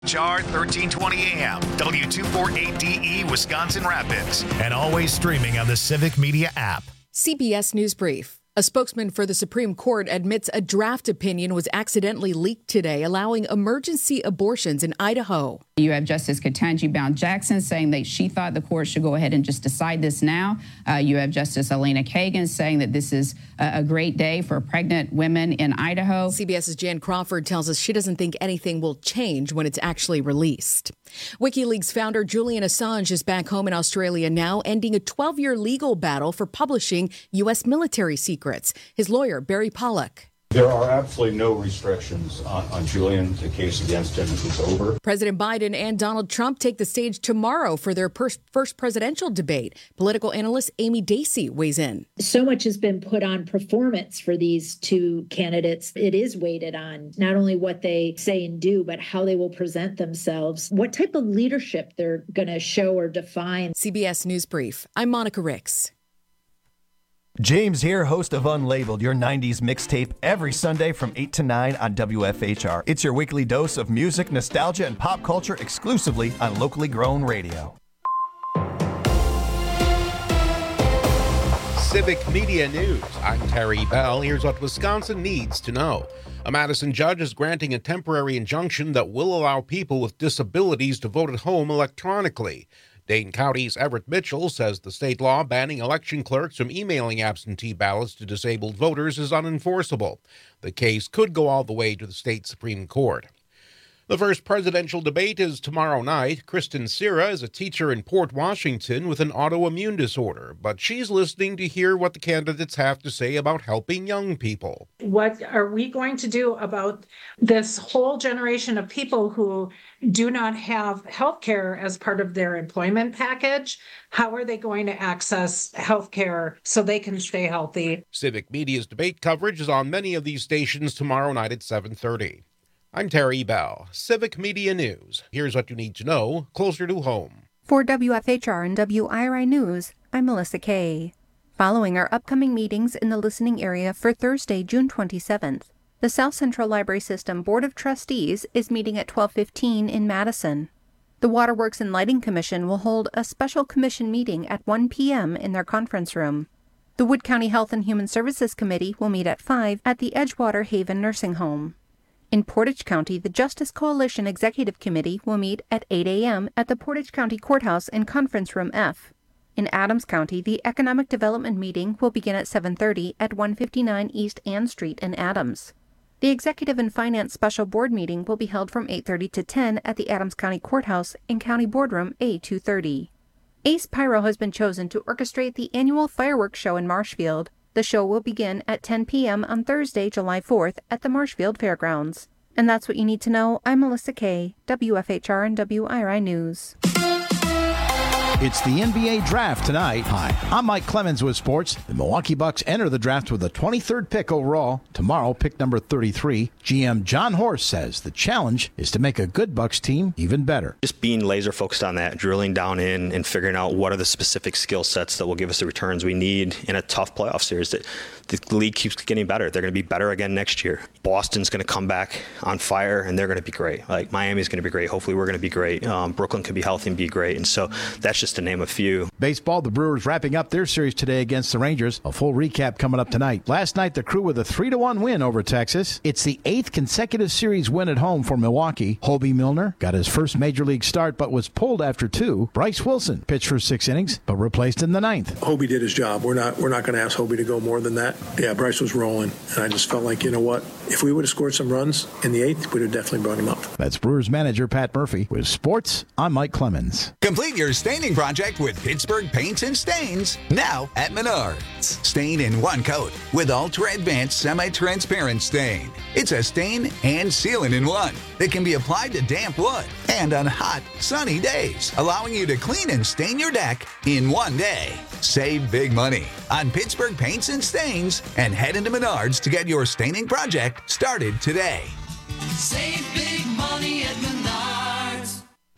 HR 1320 AM, W248DE, Wisconsin Rapids, and always streaming on the Civic Media app. CBS News Brief. A spokesman for the Supreme Court admits a draft opinion was accidentally leaked today, allowing emergency abortions in Idaho. You have Justice Ketanji Brown Jackson saying that she thought the court should go ahead and just decide this now. You have Justice Elena Kagan saying that this is a great day for pregnant women in Idaho. CBS's Jan Crawford tells us she doesn't think anything will change when it's actually released. WikiLeaks founder Julian Assange is back home in Australia now, ending a 12-year legal battle for publishing U.S. military secrets. His lawyer, Barry Pollock. There are absolutely no restrictions on Julian. The case against him is over. President Biden and Donald Trump take the stage tomorrow for their first presidential debate. Political analyst Amy Dacey weighs in. So much has been put on performance for these two candidates. It is weighted on not only what they say and do, but how they will present themselves, what type of leadership they're going to show or define. CBS News Brief. I'm Monica Ricks. James here, host of Unlabeled, your 90s mixtape, every Sunday from 8 to 9 on WFHR. It's your weekly dose of music, nostalgia, and pop culture exclusively on locally grown radio. Civic Media News. I'm Terry Bell. Here's what Wisconsin needs to know. A Madison judge is granting a temporary injunction that will allow people with disabilities to vote at home electronically. Dane County's Everett Mitchell says the state law banning election clerks from emailing absentee ballots to disabled voters is unenforceable. The case could go all the way to the state Supreme Court. The first presidential debate is tomorrow night. Kristen Sierra is a teacher in Port Washington with an autoimmune disorder, but she's listening to hear what the candidates have to say about helping young people. What are we going to do about this whole generation of people who do not have health care as part of their employment package? How are they going to access health care so they can stay healthy? Civic Media's debate coverage is on many of these stations tomorrow night at 7:30. I'm Terry Bell, Civic Media News. Here's what you need to know closer to home. For WFHR and WIRI News, I'm Melissa Kay. Following our upcoming meetings in the listening area for Thursday, June 27th, the South Central Library System Board of Trustees is meeting at 12:15 in Madison. The Waterworks and Lighting Commission will hold a special commission meeting at 1 p.m. in their conference room. The Wood County Health and Human Services Committee will meet at 5 at the Edgewater Haven Nursing Home. In Portage County, the Justice Coalition Executive Committee will meet at 8 a.m. at the Portage County Courthouse in Conference Room F. In Adams County, the Economic Development Meeting will begin at 7:30 at 159 East Ann Street in Adams. The Executive and Finance Special Board Meeting will be held from 8:30 to 10 at the Adams County Courthouse in County Boardroom A230. Ace Pyro has been chosen to orchestrate the annual fireworks show in Marshfield. The show will begin at 10 p.m. on Thursday, July 4th at the Marshfield Fairgrounds. And that's what you need to know. I'm Melissa Kay, WFHR and WIRI News. It's the NBA Draft tonight. Hi, I'm Mike Clemens with sports. The Milwaukee Bucks enter the draft with the 23rd pick overall. Tomorrow, pick number 33. GM John Horst says the challenge is to make a good Bucks team even better. Just being laser focused on that, drilling down in and figuring out what are the specific skill sets that will give us the returns we need in a tough playoff series. That the league keeps getting better. They're going to be better again next year. Boston's going to come back on fire, and they're going to be great. Like Miami's going to be great. Hopefully, we're going to be great. Brooklyn could be healthy and be great. And so that's just to name a few. Baseball, the Brewers wrapping up their series today against the Rangers. A full recap coming up tonight. Last night, the Crew with a 3-1 win over Texas. It's the 8th consecutive series win at home for Milwaukee. Hobie Milner got his first major league start, but was pulled after 2. Bryce Wilson pitched for 6 innings, but replaced in the 9th. Hobie did his job. We're not going to ask Hobie to go more than that. Yeah, Bryce was rolling, and I just felt like, you know what? If we would have scored some runs in the 8th, we'd have definitely brought him up. That's Brewers manager Pat Murphy. With sports, I'm Mike Clemens. Complete your staining project with Pittsburgh Paints and Stains, now at Menards. Stain in one coat with Ultra Advanced Semi-Transparent Stain. It's a stain and sealant in one that can be applied to damp wood and on hot, sunny days, allowing you to clean and stain your deck in one day. Save big money on Pittsburgh Paints and Stains and head into Menards to get your staining project started today. Save big money at Menards.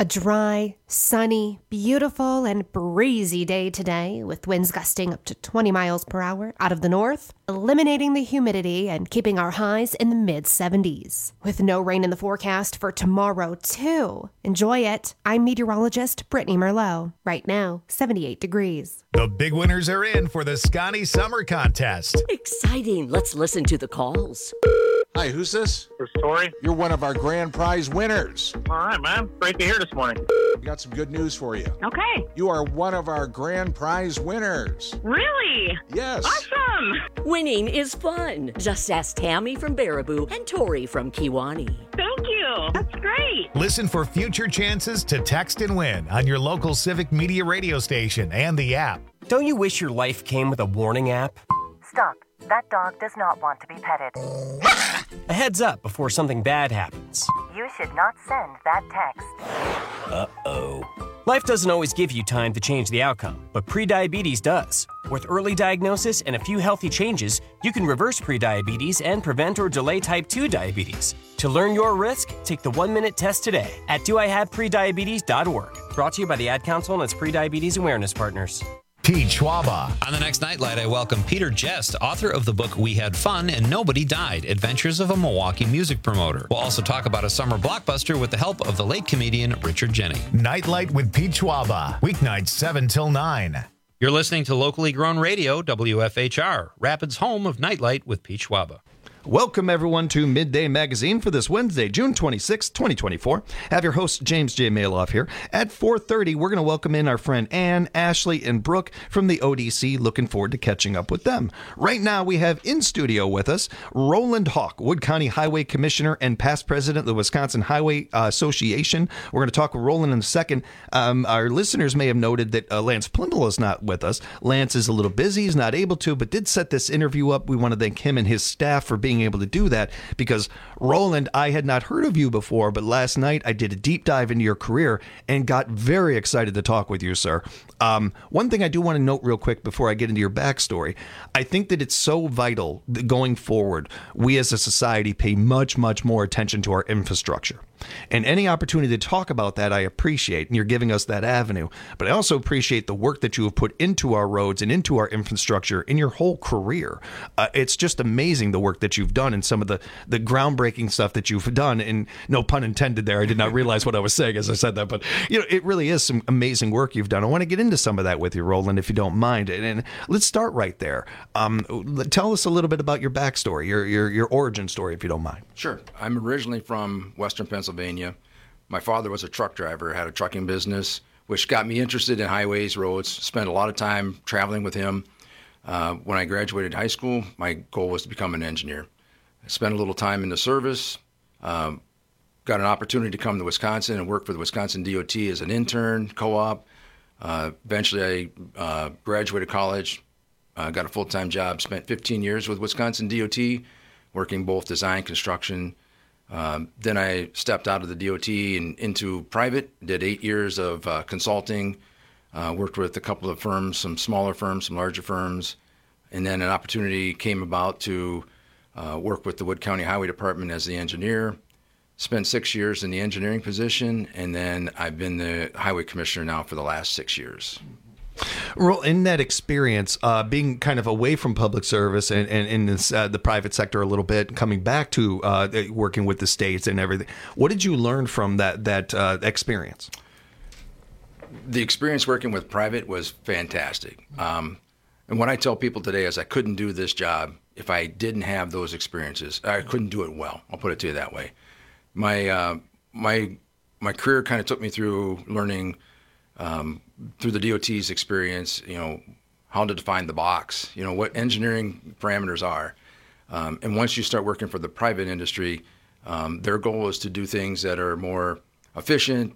A dry, sunny, beautiful, and breezy day today, with winds gusting up to 20 miles per hour out of the north, eliminating the humidity and keeping our highs in the mid-70s. With no rain in the forecast for tomorrow, too. Enjoy it. I'm meteorologist Brittany Merlot. Right now, 78 degrees. The big winners are in for the Scotty Summer Contest. Exciting. Let's listen to the calls. Hi, who's this? It's Tori. You're one of our grand prize winners. All right, man. Great to hear this morning. We got some good news for you. Okay. You are one of our grand prize winners. Really? Yes. Awesome. Winning is fun. Just ask Tammy from Baraboo and Tori from Kiwani. Thank you. That's great. Listen for future chances to text and win on your local Civic Media radio station and the app. Don't you wish your life came with a warning app? Stop. That dog does not want to be petted. A heads up before something bad happens. You should not send that text. Uh-oh. Life doesn't always give you time to change the outcome, but prediabetes does. With early diagnosis and a few healthy changes, you can reverse prediabetes and prevent or delay type 2 diabetes. To learn your risk, take the 1-minute test today at doihaveprediabetes.org. Brought to you by the Ad Council and its prediabetes awareness partners. Pete Schwaba. On the next Nightlight, I welcome Peter Jest, author of the book We Had Fun and Nobody Died, Adventures of a Milwaukee Music Promoter. We'll also talk about a summer blockbuster with the help of the late comedian Richard Jeni. Nightlight with Pete Schwaba. Weeknights 7 till 9. You're listening to locally grown radio, WFHR, Rapids' home of Nightlight with Pete Schwaba. Welcome, everyone, to Midday Magazine for this Wednesday, June 26, 2024. I have your host, James J. Maloff, here. At 4:30, we're going to welcome in our friend Ann, Ashley, and Brooke from the ODC. Looking forward to catching up with them. Right now, we have in studio with us Roland Hawk, Wood County Highway Commissioner and past president of the Wisconsin Highway Association. We're going to talk with Roland in a second. Our listeners may have noted that Lance Plimble is not with us. Lance is a little busy. He's not able to, but did set this interview up. We want to thank him and his staff for being able to do that, because Roland, I had not heard of you before, but last night I did a deep dive into your career and got very excited to talk with you, sir. One thing I do want to note real quick before I get into your backstory, I think that it's so vital that going forward, we as a society pay much, much more attention to our infrastructure. And any opportunity to talk about that, I appreciate, and you're giving us that avenue. But I also appreciate the work that you have put into our roads and into our infrastructure in your whole career. It's just amazing the work that you've done and some of the groundbreaking stuff that you've done. And no pun intended there. I did not realize what I was saying as I said that. But it really is some amazing work you've done. I want to get into some of that with you, Roland, if you don't mind. And let's start right there. Tell us a little bit about your backstory, your origin story, if you don't mind. Sure. I'm originally from Western Pennsylvania. My father was a truck driver, had a trucking business, which got me interested in highways, roads. Spent a lot of time traveling with him. When I graduated high school, my goal was to become an engineer. I spent a little time in the service, got an opportunity to come to Wisconsin and work for the Wisconsin DOT as an intern, co-op. Eventually, I graduated college, got a full-time job, spent 15 years with Wisconsin DOT, working both design, construction. Then I stepped out of the DOT and into private, did 8 years of consulting, worked with a couple of firms, some smaller firms, some larger firms, and then an opportunity came about to work with the Wood County Highway Department as the engineer. Spent 6 years in the engineering position, and then I've been the highway commissioner now for the last 6 years. Well, in that experience, being kind of away from public service and in this, the private sector a little bit, coming back to working with the states and everything, what did you learn from that experience? The experience working with private was fantastic. And what I tell people today is I couldn't do this job if I didn't have those experiences. I couldn't do it well. I'll put it to you that way. My career kind of took me through learning through the DOT's experience, how to define the box, what engineering parameters are. And once you start working for the private industry, their goal is to do things that are more efficient,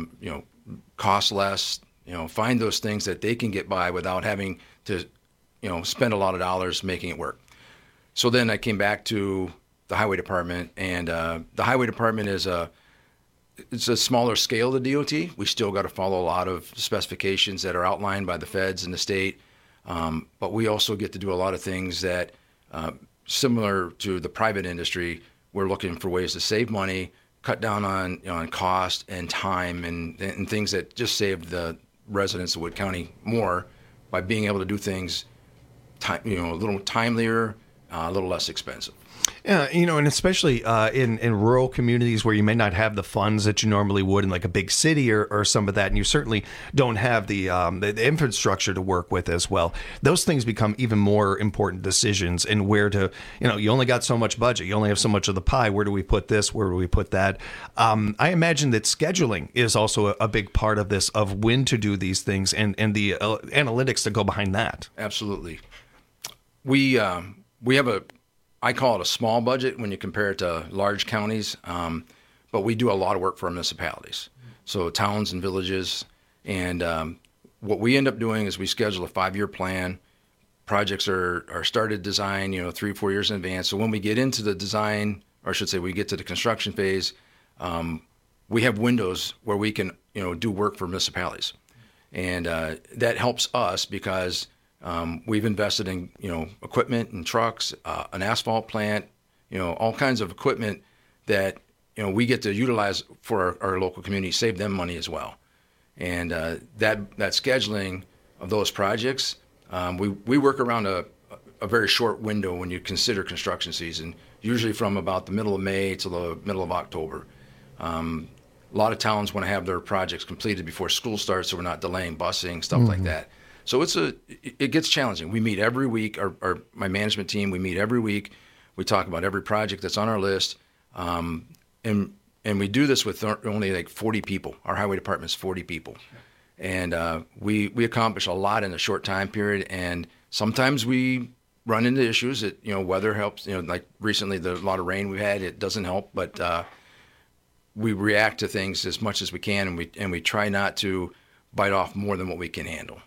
cost less, find those things that they can get by without having to, spend a lot of dollars making it work. So then I came back to the highway department, and the highway department it's a smaller scale of the DOT. We still got to follow a lot of specifications that are outlined by the feds and the state. But we also get to do a lot of things that, similar to the private industry, we're looking for ways to save money, cut down on cost and time and things that just saved the residents of Wood County more by being able to do things a little timelier, a little less expensive. Yeah, and especially in rural communities where you may not have the funds that you normally would in like a big city or some of that, and you certainly don't have the infrastructure to work with as well. Those things become even more important decisions in where to, you only got so much budget, you only have so much of the pie. Where do we put this? Where do we put that? I imagine that scheduling is also a big part of this, of when to do these things and the analytics that go behind that. Absolutely. We have I call it a small budget when you compare it to large counties, but we do a lot of work for municipalities, so towns and villages. And what we end up doing is we schedule a 5-year plan. Projects are started design, 3-4 years in advance. So when we get into the design, or I should say we get to the construction phase, we have windows where we can do work for municipalities. And that helps us because we've invested in, equipment and trucks, an asphalt plant, all kinds of equipment that, we get to utilize for our local community, save them money as well. And that scheduling of those projects, we work around a very short window when you consider construction season, usually from about the middle of May to the middle of October. A lot of towns want to have their projects completed before school starts, so we're not delaying busing, stuff like that. So it gets challenging. We meet every week. My management team, we meet every week. We talk about every project that's on our list, and we do this with only like 40 people. Our highway department's 40 people, and we accomplish a lot in a short time period. And sometimes we run into issues that weather helps. Like recently, a lot of rain we've had, it doesn't help, but we react to things as much as we can, and we try not to bite off more than what we can handle.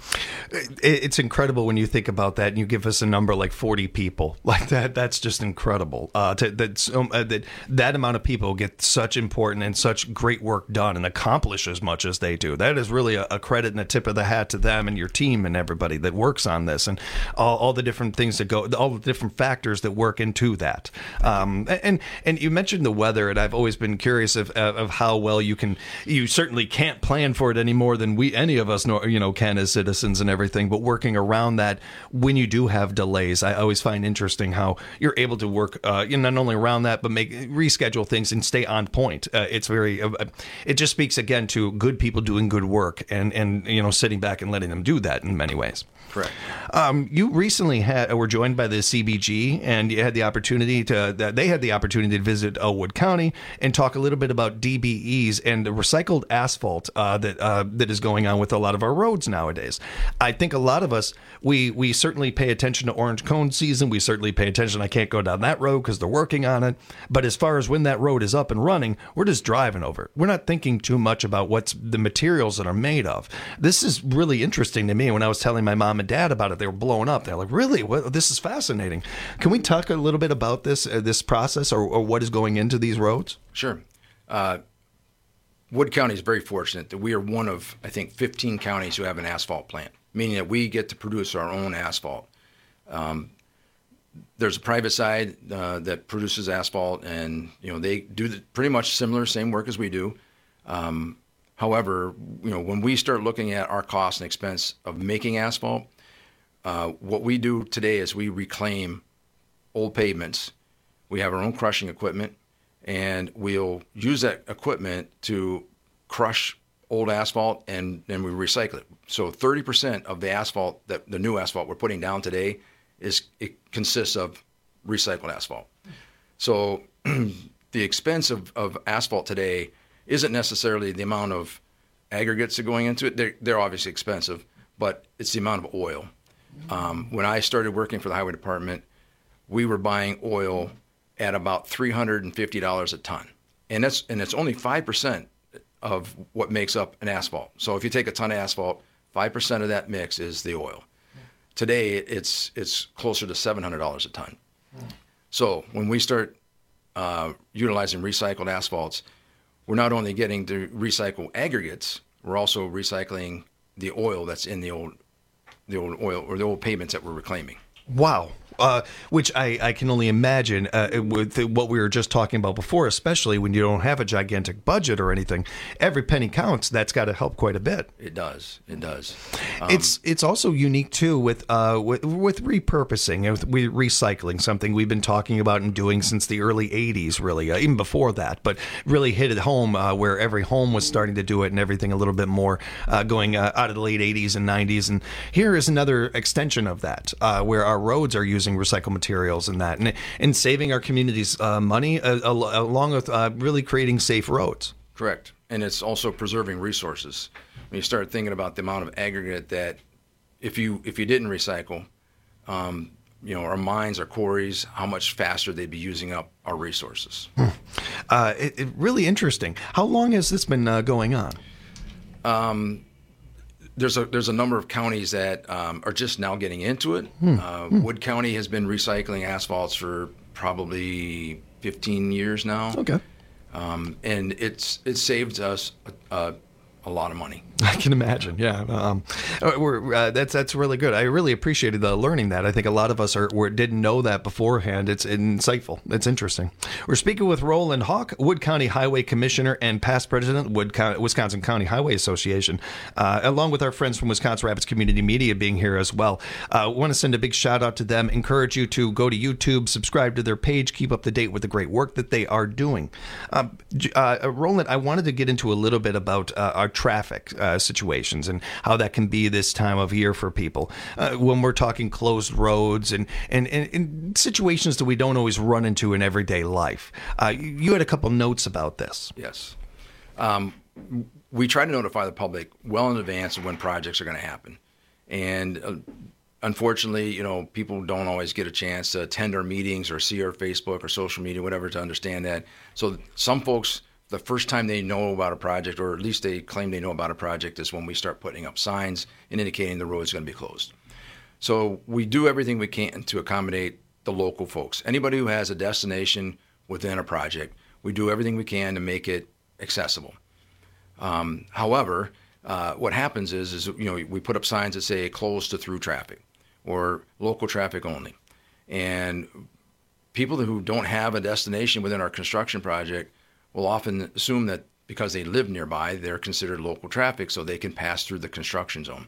It's incredible when you think about that, and you give us a number like 40 people like that. That's just incredible. That amount of people get such important and such great work done and accomplish as much as they do. That is really a credit and a tip of the hat to them and your team and everybody that works on this, and all the different things that go, all the different factors that work into that. And you mentioned the weather, and I've always been curious of how well you certainly can't plan for it any more than any of us can as citizens and everything, but working around that when you do have delays, I always find interesting how you're able to work not only around that, but reschedule things and stay on point. It's very, it just speaks again to good people doing good work and sitting back and letting them do that in many ways. Correct. You recently were joined by the CBG, and you had the opportunity to visit Wood County and talk a little bit about DBEs and the recycled asphalt that is going on with a lot of our roads nowadays. I think a lot of us, we certainly pay attention to orange cone season. We certainly pay attention. I can't go down that road because they're working on it. But as far as when that road is up and running, we're just driving over it. We're not thinking too much about what's the materials that are made of. This is really interesting to me. When I was telling my mom and dad about it, they were blowing up. They're like, really? This is fascinating. Can we talk a little bit about this process or what is going into these roads? Sure. Wood County is very fortunate that we are one of, I think, 15 counties who have an asphalt plant, meaning that we get to produce our own asphalt. There's a private side that produces asphalt, and they do pretty much same work as we do. However, when we start looking at our cost and expense of making asphalt, what we do today is we reclaim old pavements. We have our own crushing equipment, and we'll use that equipment to crush old asphalt, and then we recycle it. So 30% of the asphalt, the new asphalt we're putting down today, it consists of recycled asphalt. So the expense of asphalt today isn't necessarily the amount of aggregates that are going into it. They're obviously expensive, but it's the amount of oil. When I started working for the highway department, we were buying oil at about $350 a ton. And it's only 5% of what makes up an asphalt. So if you take a ton of asphalt, 5% of that mix is the oil. Today, it's closer to $700 a ton. So when we start utilizing recycled asphalts, we're not only getting to recycle aggregates, we're also recycling the oil that's in the old oil or the old pavements that we're reclaiming. Wow. which I can only imagine with what we were just talking about before, especially when you don't have a gigantic budget or anything. Every penny counts. That's got to help quite a bit. It does. It's also unique too with repurposing and with recycling, something we've been talking about and doing since the early 80s, really, even before that, but really hit it home where every home was starting to do it and everything a little bit more going out of the late 80s and 90s. And here is another extension of that, where our roads are using recycled materials and that, and saving our communities money along with really creating safe roads. Correct. And it's also preserving resources. When you start thinking about the amount of aggregate that if you didn't recycle, our mines, our quarries, how much faster they'd be using up our resources. It really interesting. How long has this been going on? There's a number of counties that are just now getting into it. Wood County has been recycling asphalts for probably 15 years now. Okay. And it's saved us a lot of money. I can imagine. Yeah. That's really good. I really appreciated learning that. I think a lot of us didn't know that beforehand. It's insightful. It's interesting. We're speaking with Roland Hawk, Wood County Highway Commissioner and past president, Wisconsin County Highway Association, along with our friends from Wisconsin Rapids Community Media being here as well. I want to send a big shout out to them. Encourage you to go to YouTube, subscribe to their page, keep up to date with the great work that they are doing. Roland, I wanted to get into a little bit about our traffic situations and how that can be this time of year for people when we're talking closed roads and situations that we don't always run into in everyday life. You had a couple notes about this. Yes. We try to notify the public well in advance of when projects are going to happen. And unfortunately, people don't always get a chance to attend our meetings or see our Facebook or social media, whatever, to understand that. So some folks, the first time they know about a project, or at least they claim they know about a project, is when we start putting up signs and indicating the road is going to be closed. So we do everything we can to accommodate the local folks. Anybody who has a destination within a project, we do everything we can to make it accessible. However, what happens is we put up signs that say closed to through traffic or local traffic only. And people who don't have a destination within our construction project will often assume that because they live nearby, they're considered local traffic, so they can pass through the construction zone.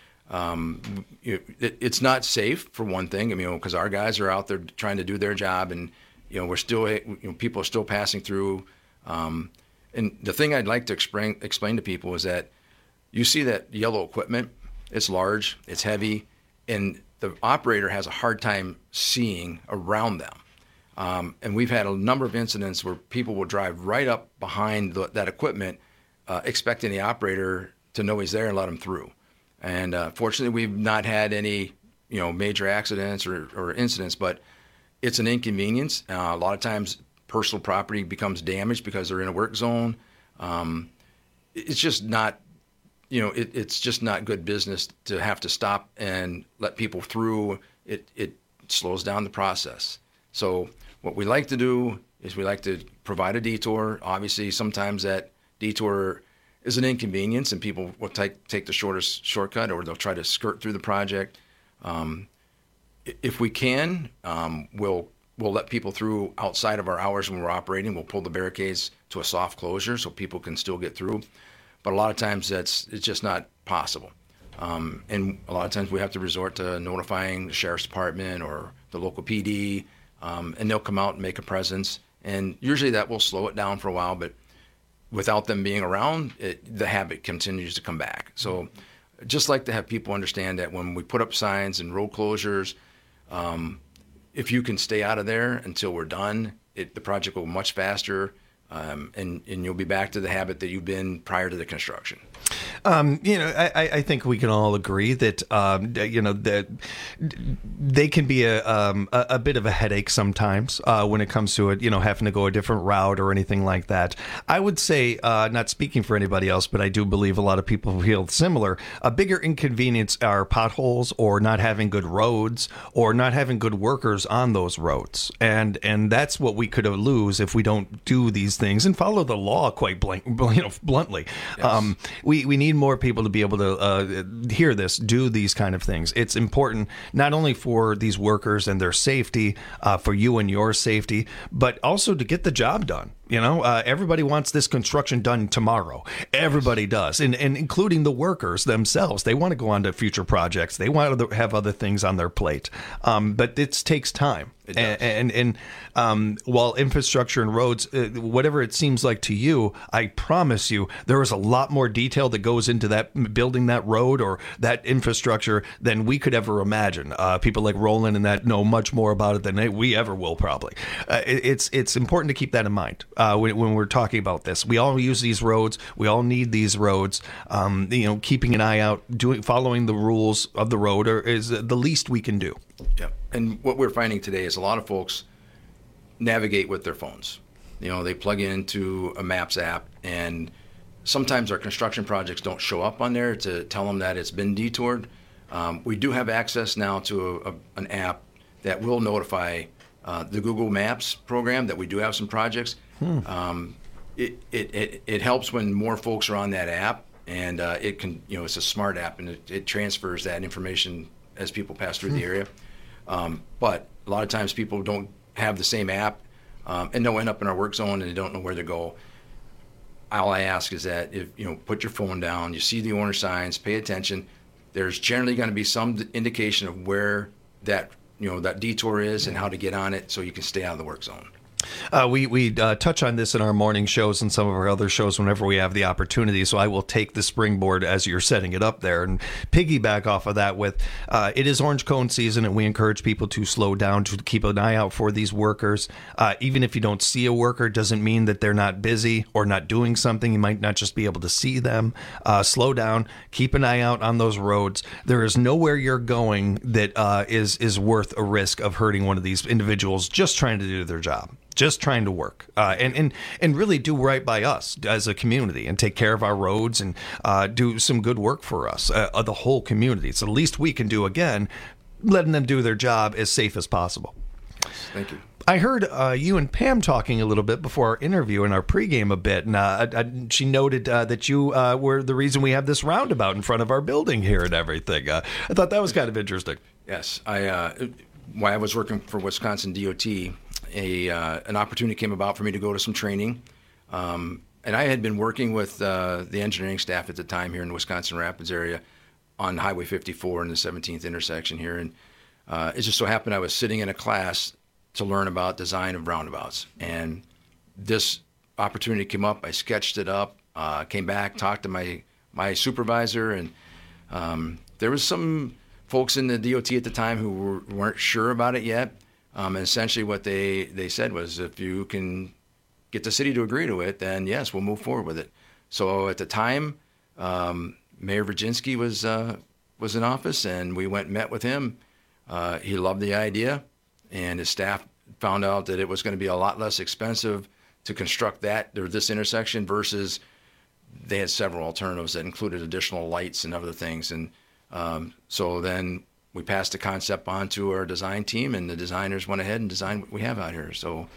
It's not safe, for one thing, because our guys are out there trying to do their job, and we're still, people are still passing through. And the thing I'd like to explain to people is that you see that yellow equipment. It's large, it's heavy, and the operator has a hard time seeing around them. And we've had a number of incidents where people will drive right up behind that equipment, expecting the operator to know he's there and let him through. And fortunately, we've not had any, major accidents or incidents, but it's an inconvenience. A lot of times, personal property becomes damaged because they're in a work zone. It's just not, it's just not good business to have to stop and let people through. It slows down the process. So what we like to do is we like to provide a detour. Obviously, sometimes that detour is an inconvenience and people will take the shortest shortcut, or they'll try to skirt through the project. If we can, we'll let people through outside of our hours when we're operating. We'll pull the barricades to a soft closure so people can still get through. But a lot of times it's just not possible. And a lot of times we have to resort to notifying the sheriff's department or the local PD, and they'll come out and make a presence. And usually that will slow it down for a while, but without them being around, the habit continues to come back. So just like to have people understand that when we put up signs and road closures, if you can stay out of there until we're done, the project will go much faster, and you'll be back to the habit that you've been prior to the construction. I think we can all agree that that they can be a bit of a headache sometimes when it comes to it, having to go a different route or anything like that. I would say, not speaking for anybody else, but I do believe a lot of people feel similar. A bigger inconvenience are potholes, or not having good roads, or not having good workers on those roads, and that's what we could lose if we don't do these things and follow the law quite bluntly. Yes. We need need more people to be able to hear this, do these kind of things. It's important not only for these workers and their safety, for you and your safety, but also to get the job done. You know, everybody wants this construction done tomorrow. Everybody does, and including the workers themselves. They want to go on to future projects. They want to have other things on their plate. But it takes time. And while infrastructure and roads, whatever it seems like to you, I promise you, there is a lot more detail that goes into that building that road or that infrastructure than we could ever imagine. People like Roland and that know much more about it than we ever will, probably. It's important to keep that in mind. When we're talking about this, we all use these roads. We all need these roads. Keeping an eye out, following the rules of the road is the least we can do. Yeah, and what we're finding today is a lot of folks navigate with their phones. They plug into a Maps app, and sometimes our construction projects don't show up on there to tell them that it's been detoured. We do have access now to an app that will notify the Google Maps program that we do have some projects. It helps when more folks are on that app, and it can, it's a smart app, and it transfers that information as people pass through the area. But a lot of times people don't have the same app, and they'll end up in our work zone and they don't know where to go. All I ask is that if put your phone down, you see the orange signs, pay attention. There's generally going to be some indication of where that that detour is and how to get on it, so you can stay out of the work zone. We touch on this in our morning shows and some of our other shows whenever we have the opportunity. So I will take the springboard as you're setting it up there and piggyback off of that with it is orange cone season, and we encourage people to slow down, to keep an eye out for these workers. Even if you don't see a worker, doesn't mean that they're not busy or not doing something. You might not just be able to see them. Slow down, keep an eye out on those roads. There is nowhere you're going that is worth a risk of hurting one of these individuals just trying to do their job. Just trying to work and really do right by us as a community and take care of our roads and do some good work for us, the whole community. It's the least we can do, again, letting them do their job as safe as possible. Yes, thank you. I heard you and Pam talking a little bit before our interview in our pregame a bit, and she noted that you were the reason we have this roundabout in front of our building here and everything. I thought that was kind of interesting. Yes, while I was working for Wisconsin DOT, an opportunity came about for me to go to some training, and I had been working with the engineering staff at the time here in the Wisconsin Rapids area on Highway 54 in the 17th intersection here, and it just so happened I was sitting in a class to learn about design of roundabouts, and this opportunity came up. I sketched it up, came back, talked to my supervisor, and there was some folks in the DOT at the time who weren't sure about it yet. And essentially what they said was, if you can get the city to agree to it, then yes, we'll move forward with it. So at the time, Mayor Virginski was in office, and we went and met with him. He loved the idea, and his staff found out that it was going to be a lot less expensive to construct this intersection versus they had several alternatives that included additional lights and other things. And so then we passed the concept on to our design team, and the designers went ahead and designed what we have out here. So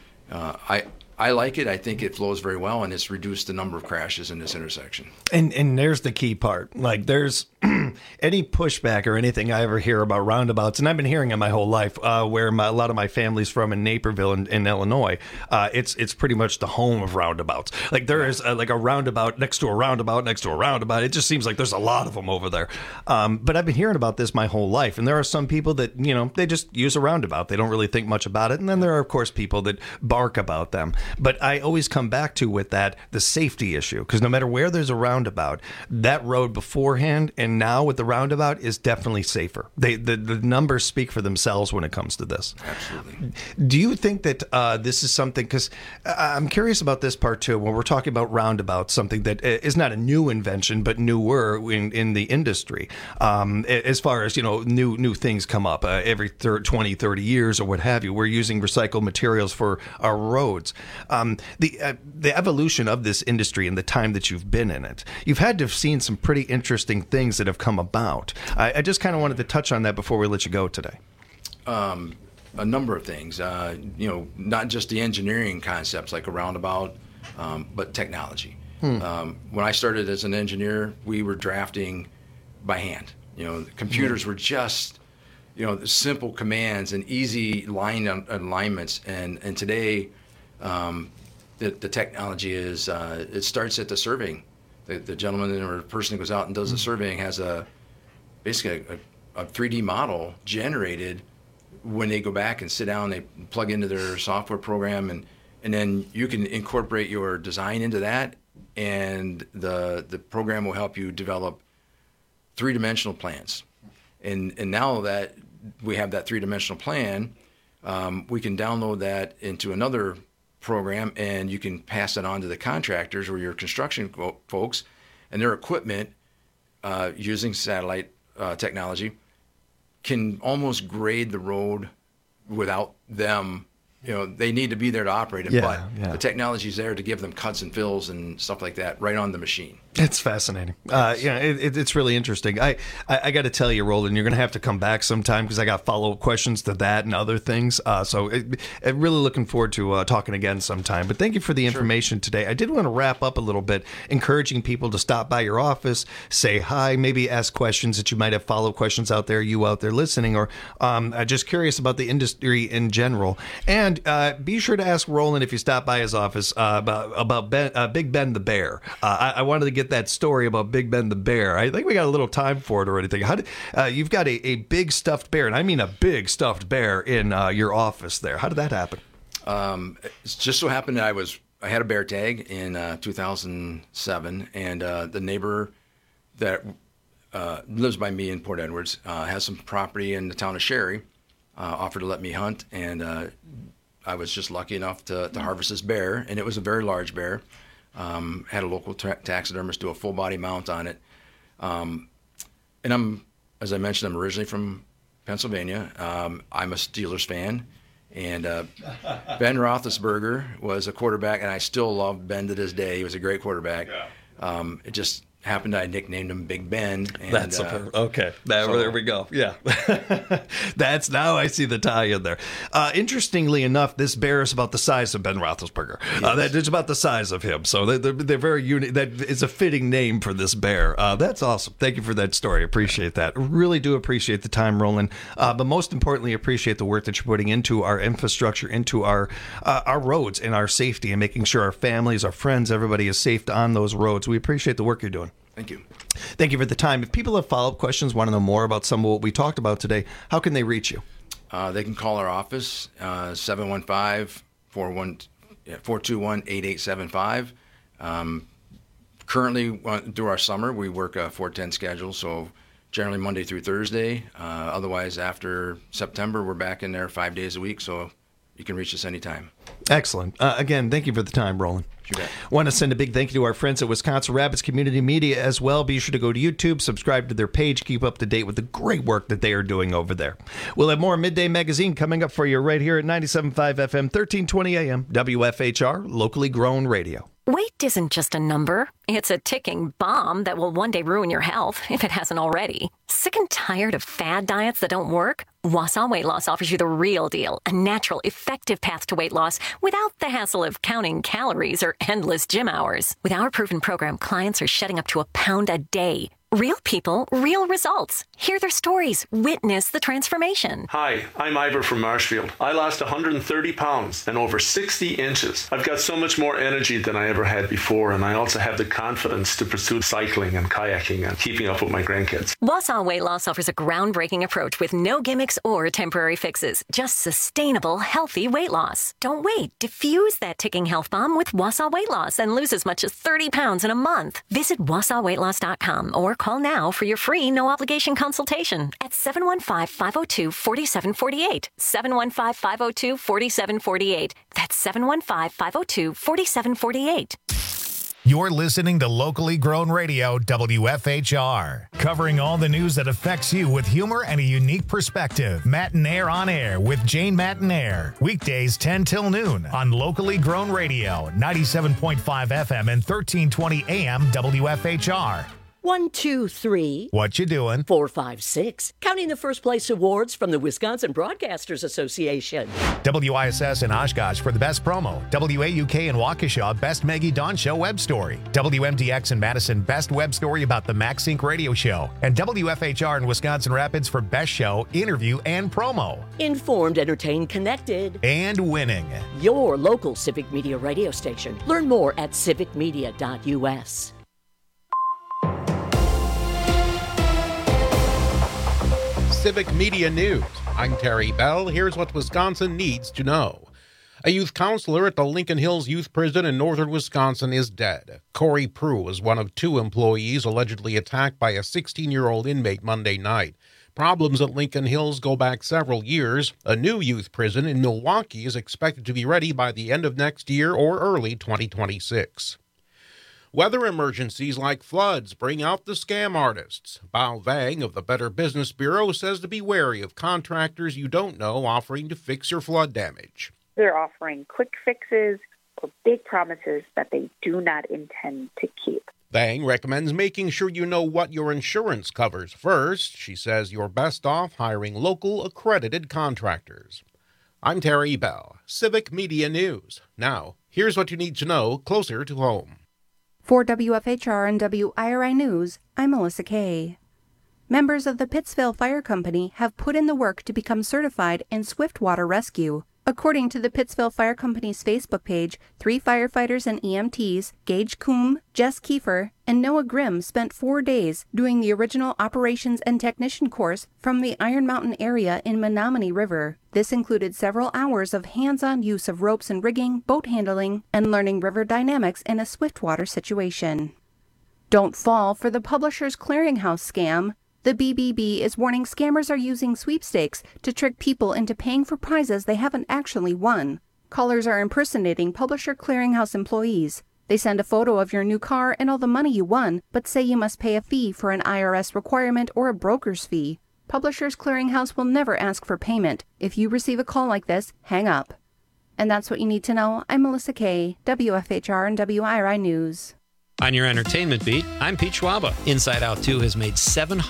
I like it. I think it flows very well, and it's reduced the number of crashes in this intersection. And there's the key part. Like, there's any pushback or anything I ever hear about roundabouts, and I've been hearing it my whole life, where a lot of my family's from in Naperville in Illinois. It's pretty much the home of roundabouts. Like, there is like a roundabout next to a roundabout next to a roundabout. It just seems like there's a lot of them over there. But I've been hearing about this my whole life, and there are some people that, they just use a roundabout. They don't really think much about it. And then there are, of course, people that bark about them. But I always come back to with that the safety issue, because no matter where there's a roundabout, that road beforehand and now with the roundabout is definitely safer. The numbers speak for themselves when it comes to this. Absolutely. Do you think that this is something, because I'm curious about this part too, when we're talking about roundabouts, something that is not a new invention, but newer in the industry, as far as, new things come up every 20, 30 years or what have you. We're using recycled materials for our roads. The evolution of this industry and the time that you've been in it, you've had to have seen some pretty interesting things that have come about. I just kind of wanted to touch on that before we let you go today. A number of things, not just the engineering concepts like a roundabout, but technology. When I started as an engineer, we were drafting by hand. The computers were just, simple commands and easy line alignments. And today, the technology is, it starts at the surveying. The gentleman or person who goes out and does the surveying has basically a 3D model generated. When they go back and sit down, they plug into their software program, and then you can incorporate your design into that, and the program will help you develop three-dimensional plans. And now that we have that three-dimensional plan, we can download that into another program, and you can pass it on to the contractors or your construction folks, and their equipment, using satellite technology, can almost grade the road without them. They need to be there to operate it, but the technology's there to give them cuts and fills and stuff like that right on the machine. It's fascinating. It's really interesting. I got to tell you, Roland, you're going to have to come back sometime because I got follow-up questions to that and other things. So really looking forward to talking again sometime. But thank you for the information today. I did want to wrap up a little bit, encouraging people to stop by your office, say hi, maybe ask questions that you might have follow-up questions out there, you out there listening, or just curious about the industry in general. And be sure to ask Roland if you stop by his office about Big Ben the Bear. I wanted to get that story about Big Ben the Bear. I think we got a little time for it or anything. You've got a big stuffed bear, and I mean a big stuffed bear in your office there. How did that happen? It just so happened that I had a bear tag in 2007, and the neighbor that lives by me in Port Edwards has some property in the town of Sherry, offered to let me hunt, and I was just lucky enough to harvest this bear, and it was a very large bear. Had a local taxidermist do a full body mount on it. And as I mentioned, I'm originally from Pennsylvania. I'm a Steelers fan. And Ben Roethlisberger was a quarterback, and I still love Ben to this day. He was a great quarterback. It just happened I nicknamed him Big Ben. And, okay. There we go. Yeah. That's now I see the tie in there. Interestingly enough, this bear is about the size of Ben Roethlisberger. Yes. It's about the size of him. So they're very unique. That is a fitting name for this bear. That's awesome. Thank you for that story. Appreciate that. Really do appreciate the time, Roland. But most importantly, appreciate the work that you're putting into our infrastructure, into our roads and our safety, and making sure our families, our friends, everybody is safe on those roads. We appreciate the work you're doing. Thank you. Thank you for the time. If people have follow-up questions, want to know more about some of what we talked about today, how can they reach you? They can call our office, 715-421-8875. Currently, through our summer, we work a 4-10 schedule, so generally Monday through Thursday. Otherwise, after September, we're back in there 5 days a week, so you can reach us anytime. Excellent. Again, thank you for the time, Roland. You bet. Want to send a big thank you to our friends at Wisconsin Rapids Community Media as well. Be sure to go to YouTube, subscribe to their page, keep up to date with the great work that they are doing over there. We'll have more Midday Magazine coming up for you right here at 97.5 FM, 1320 AM, WFHR, locally grown radio. Weight isn't just a number. It's a ticking bomb that will one day ruin your health, if it hasn't already. Sick and tired of fad diets that don't work? Wausau Weight Loss offers you the real deal, a natural, effective path to weight loss without the hassle of counting calories or endless gym hours. With our proven program, clients are shedding up to a pound a day. Real people, real results. Hear their stories. Witness the transformation. Hi, I'm Ivor from Marshfield. I lost 130 pounds and over 60 inches. I've got so much more energy than I ever had before, and I also have the confidence to pursue cycling and kayaking and keeping up with my grandkids. Wausau Weight Loss offers a groundbreaking approach with no gimmicks or temporary fixes. Just sustainable, healthy weight loss. Don't wait. Diffuse that ticking health bomb with Wausau Weight Loss and lose as much as 30 pounds in a month. Visit WausauWeightLoss.com or call now for your free no-obligation consultation at 715-502-4748. 715-502-4748. That's 715-502-4748. You're listening to Locally Grown Radio, WFHR. Covering all the news that affects you with humor and a unique perspective. Matinaire on Air with Jane Matinaire. Weekdays 10 till noon on Locally Grown Radio, 97.5 FM and 1320 AM WFHR. 123. What you doing? 456. Counting the first place awards from the Wisconsin Broadcasters Association. WISS in Oshkosh for the best promo. WAUK in Waukesha, best Maggie Dawn Show web story. WMDX in Madison, best web story about the MaxSync radio show. And WFHR in Wisconsin Rapids for best show, interview, and promo. Informed, entertained, connected. And winning. Your local Civic Media radio station. Learn more at civicmedia.us. Civic Media News. I'm Terry Bell. Here's what Wisconsin needs to know. A youth counselor at the Lincoln Hills Youth Prison in northern Wisconsin is dead. Corey Prue was one of 2 employees allegedly attacked by a 16-year-old inmate Monday night. Problems at Lincoln Hills go back several years. A new youth prison in Milwaukee is expected to be ready by the end of next year or early 2026. Weather emergencies like floods bring out the scam artists. Bao Vang of the Better Business Bureau says to be wary of contractors you don't know offering to fix your flood damage. They're offering quick fixes or big promises that they do not intend to keep. Vang recommends making sure you know what your insurance covers first. She says you're best off hiring local accredited contractors. I'm Terry Bell, Civic Media News. Now, here's what you need to know closer to home. For WFHR and WIRI News, I'm Melissa Kay. Members of the Pittsville Fire Company have put in the work to become certified in swift water rescue. According to the Pittsville Fire Company's Facebook page, 3 firefighters and EMTs, Gage Coombe, Jess Kiefer, and Noah Grimm spent 4 days doing the original Operations and Technician course from the Iron Mountain area in Menominee River. This included several hours of hands-on use of ropes and rigging, boat handling, and learning river dynamics in a swift water situation. Don't fall for the Publishers Clearinghouse scam. The BBB is warning scammers are using sweepstakes to trick people into paying for prizes they haven't actually won. Callers are impersonating Publisher Clearinghouse employees. They send a photo of your new car and all the money you won, but say you must pay a fee for an IRS requirement or a broker's fee. Publishers Clearinghouse will never ask for payment. If you receive a call like this, hang up. And that's what you need to know. I'm Melissa Kay, WFHR and WIRI News. On your entertainment beat, I'm Pete Schwaba. Inside Out 2 has made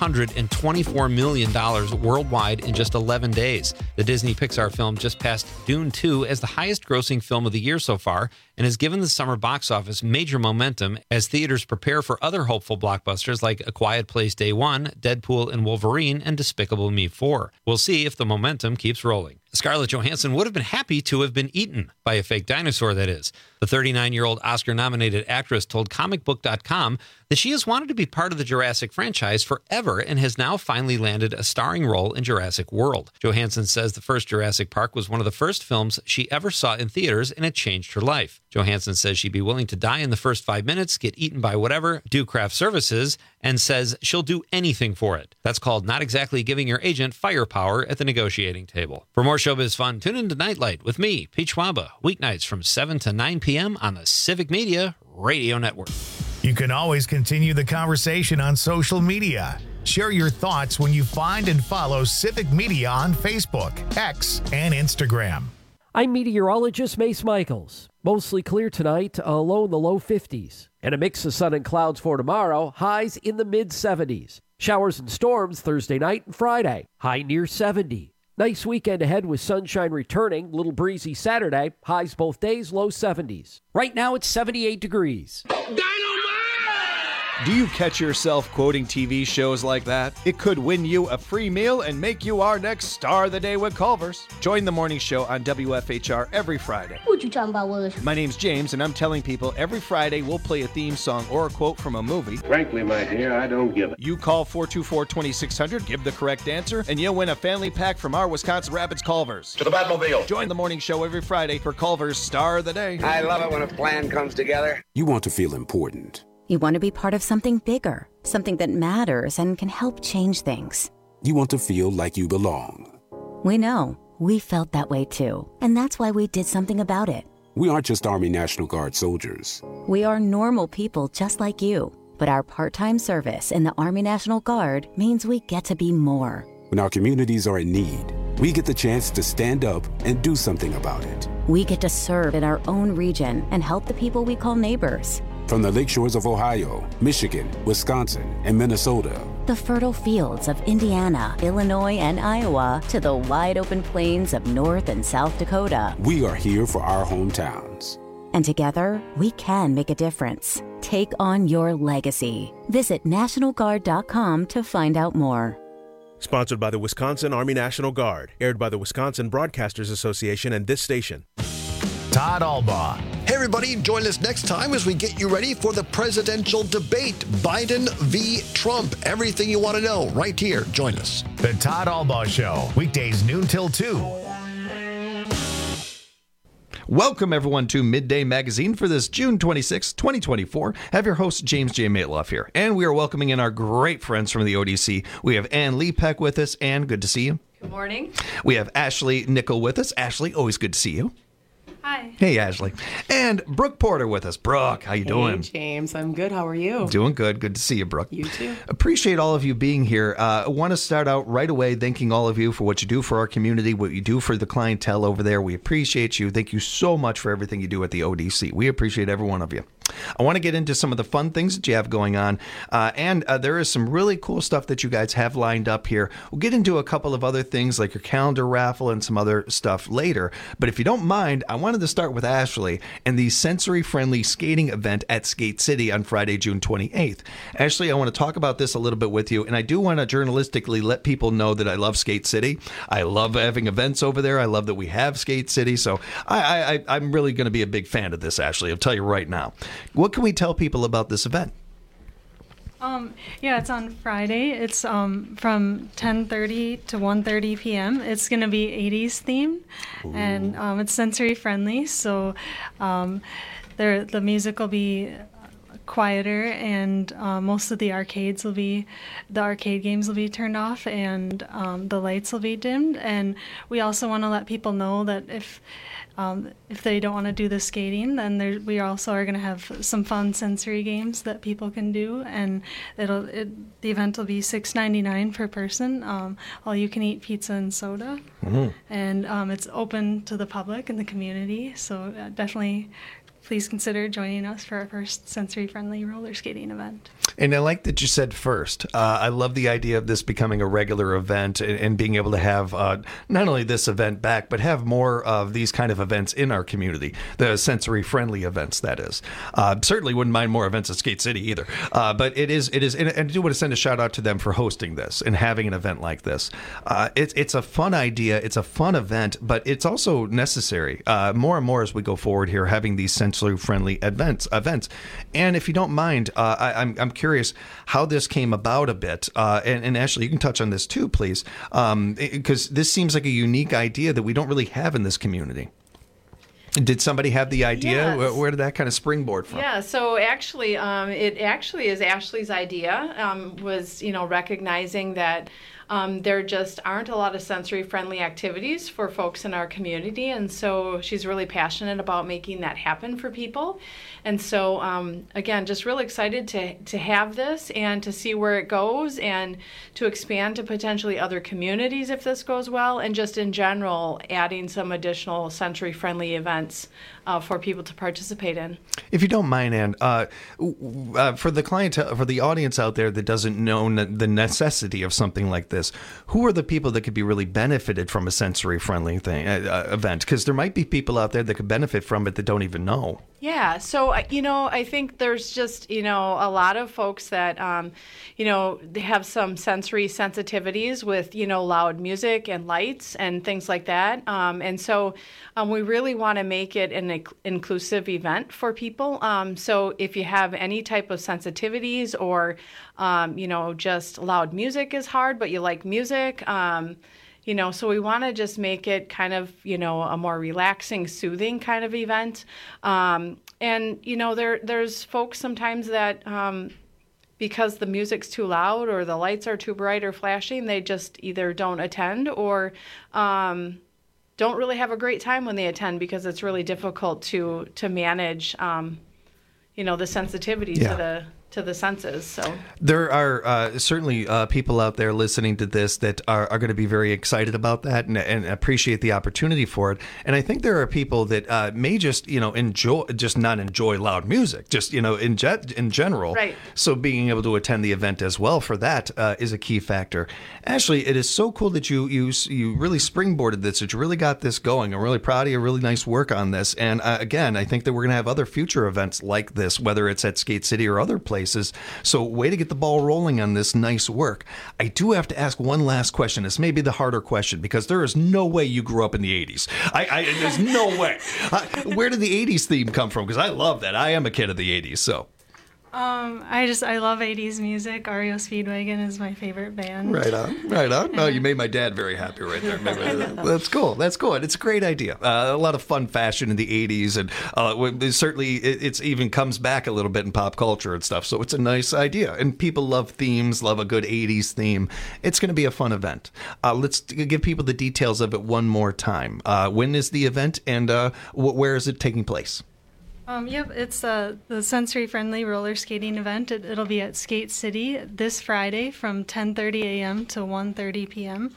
$724 million worldwide in just 11 days. The Disney Pixar film just passed Dune 2 as the highest-grossing film of the year so far and has given the summer box office major momentum as theaters prepare for other hopeful blockbusters like A Quiet Place Day 1, Deadpool and Wolverine, and Despicable Me 4. We'll see if the momentum keeps rolling. Scarlett Johansson would have been happy to have been eaten by a fake dinosaur, that is. The 39-year-old Oscar-nominated actress told ComicBook.com that she has wanted to be part of the Jurassic franchise forever and has now finally landed a starring role in Jurassic World. Johansson says the first Jurassic Park was one of the first films she ever saw in theaters, and it changed her life. Johansson says she'd be willing to die in the first 5 minutes, get eaten by whatever, do craft services, and says she'll do anything for it. That's called not exactly giving your agent firepower at the negotiating table. For more showbiz fun, tune into Nightlight with me, Pete Schwaba, weeknights from 7 to 9 p.m. on the Civic Media Radio Network. You can always continue the conversation on social media. Share your thoughts when you find and follow Civic Media on Facebook, X, and Instagram. I'm meteorologist Mace Michaels. Mostly clear tonight, low in the low 50s. And a mix of sun and clouds for tomorrow, highs in the mid-70s. Showers and storms Thursday night and Friday, high near 70. Nice weekend ahead with sunshine returning, little breezy Saturday, highs both days, low 70s. Right now it's 78 degrees. Do you catch yourself quoting TV shows like that? It could win you a free meal and make you our next Star of the Day with Culver's. Join the morning show on WFHR every Friday. What you talking about, Willis? My name's James, and I'm telling people every Friday we'll play a theme song or a quote from a movie. Frankly, my dear, I don't give it. You call 424-2600, give the correct answer, and you'll win a family pack from our Wisconsin Rapids Culver's. To the Batmobile. Join the morning show every Friday for Culver's Star of the Day. I love it when a plan comes together. You want to feel important. You want to be part of something bigger, something that matters and can help change things. You want to feel like you belong. We know. We felt that way too. And that's why we did something about it. We aren't just Army National Guard soldiers. We are normal people just like you. But our part-time service in the Army National Guard means we get to be more. When our communities are in need, we get the chance to stand up and do something about it. We get to serve in our own region and help the people we call neighbors. From the lake shores of Ohio, Michigan, Wisconsin, and Minnesota. The fertile fields of Indiana, Illinois, and Iowa to the wide open plains of North and South Dakota. We are here for our hometowns. And together, we can make a difference. Take on your legacy. Visit NationalGuard.com to find out more. Sponsored by the Wisconsin Army National Guard. Aired by the Wisconsin Broadcasters Association and this station. Todd Albaugh. Hey, everybody, join us next time as we get you ready for the presidential debate. Biden v. Trump. Everything you want to know right here. Join us. The Todd Albaugh Show. Weekdays noon till 2. Welcome, everyone, to Midday Magazine for this June 26, 2024. I have your host, James J. Matloff here. And we are welcoming in our great friends from the ODC. We have Ann Lepeck with us. Ann, good to see you. Good morning. We have Ashley Nickel with us. Ashley, always good to see you. Hi. Hey, Ashley. And Brooke Porter with us. Brooke, how you doing? Hey, James. I'm good. How are you? Doing good. Good to see you, Brooke. You too. Appreciate all of you being here. I want to start out right away thanking all of you for what you do for our community, what you do for the clientele over there. We appreciate you. Thank you so much for everything you do at the ODC. We appreciate every one of you. I want to get into some of the fun things that you have going on, and there is some really cool stuff that you guys have lined up here. We'll get into a couple of other things like your calendar raffle and some other stuff later, but if you don't mind, I wanted to start with Ashley and the sensory-friendly skating event at Skate City on Friday, June 28th. Ashley, I want to talk about this a little bit with you, and I do want to journalistically let people know that I love Skate City. I love having events over there. I love that we have Skate City, so I'm really going to be a big fan of this, Ashley. I'll tell you right now. What can we tell people about this event? Yeah, it's on Friday. It's from 10:30 to 1:30 p.m. It's going to be 80s themed, and it's sensory friendly. So the music will be quieter, and most of the arcade games will be turned off, and the lights will be dimmed. And we also want to let people know that if they don't want to do the skating, then we also are going to have some fun sensory games that people can do, and the event will be $6.99 per person, all you can eat pizza and soda, and it's open to the public and the community, so definitely please consider joining us for our first sensory-friendly roller skating event. And I like that you said first. I love the idea of this becoming a regular event and being able to have not only this event back, but have more of these kind of events in our community, the sensory-friendly events, that is. Certainly wouldn't mind more events at Skate City either. But it is, and I do want to send a shout-out to them for hosting this and having an event like this. It's a fun idea. It's a fun event, but it's also necessary. More and more as we go forward here, having these sensory-friendly events. And if you don't mind, I'm curious how this came about a bit. And Ashley, you can touch on this too, please, because this seems like a unique idea that we don't really have in this community. Did somebody have the idea? Yes. Where did that kind of springboard from? Yeah, so actually, it actually is Ashley's idea, was, recognizing that there just aren't a lot of sensory-friendly activities for folks in our community, and so she's really passionate about making that happen for people. And so, again, just really excited to have this and to see where it goes and to expand to potentially other communities if this goes well, and just in general, adding some additional sensory-friendly events for people to participate in. If you don't mind, Ann, for the clientele, for the audience out there that doesn't know the necessity of something like this, who are the people that could be really benefited from a sensory-friendly event? Because there might be people out there that could benefit from it that don't even know. Yeah, so, I think there's just, a lot of folks that, they have some sensory sensitivities with, loud music and lights and things like that. And so we really want to make it an inclusive event for people. So if you have any type of sensitivities or, just loud music is hard, but you like music, so we want to just make it kind of, a more relaxing, soothing kind of event. And, there's folks sometimes that, because the music's too loud or the lights are too bright or flashing, they just either don't attend or don't really have a great time when they attend because it's really difficult to manage, the sensitivity to the senses. So there are certainly people out there listening to this that are going to be very excited about that and appreciate the opportunity for it. And I think there are people that may just not enjoy loud music, just in general. Right. So being able to attend the event as well for that is a key factor. Ashley, it is so cool that you really springboarded this, that you really got this going. I'm really proud of you. Really nice work on this. And again, I think that we're going to have other future events like this, whether it's at Skate City or other places. So way to get the ball rolling on this nice work. I do have to ask one last question. This may be the harder question because there is no way you grew up in the 80s. There's no way. Where did the 80s theme come from? Because I love that. I am a kid of the 80s, so. I love 80s music. REO Speedwagon is my favorite band. Right on. Oh, you made my dad very happy right there. That's cool. It's a great idea. A lot of fun fashion in the 80s, and certainly it even comes back a little bit in pop culture and stuff. So it's a nice idea. And people love themes, love a good 80s theme. It's going to be a fun event. Let's give people the details of it one more time. When is the event, and where is it taking place? It's the sensory-friendly roller skating event. It'll be at Skate City this Friday from 10:30 a.m. to 1:30 p.m.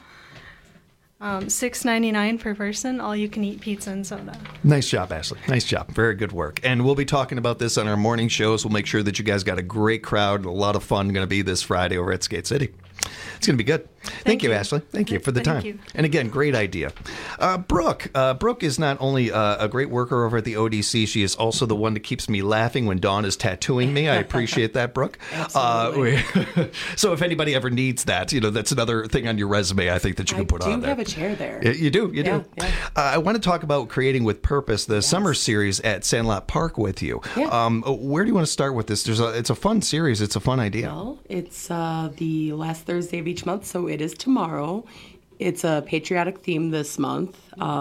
$6.99 per person, all-you-can-eat pizza and soda. Nice job, Ashley. Nice job. Very good work. And we'll be talking about this on our morning shows. We'll make sure that you guys got a great crowd and a lot of fun going to be this Friday over at Skate City. It's going to be good. Thank you, Ashley. Thank you for the time. You. And again, great idea. Brooke. Brooke is not only a great worker over at the ODC, she is also the one that keeps me laughing when Dawn is tattooing me. I appreciate that, Brooke. Absolutely. So if anybody ever needs that, that's another thing on your resume I think that you can put on there. I do have a chair there. You do. Yeah. I want to talk about Creating with Purpose, the summer series at Sandlot Park with you. Yeah. Where do you want to start with this? It's a fun series. It's a fun idea. Well, it's the last Thursday of each month, so it is tomorrow. It's a patriotic theme this month.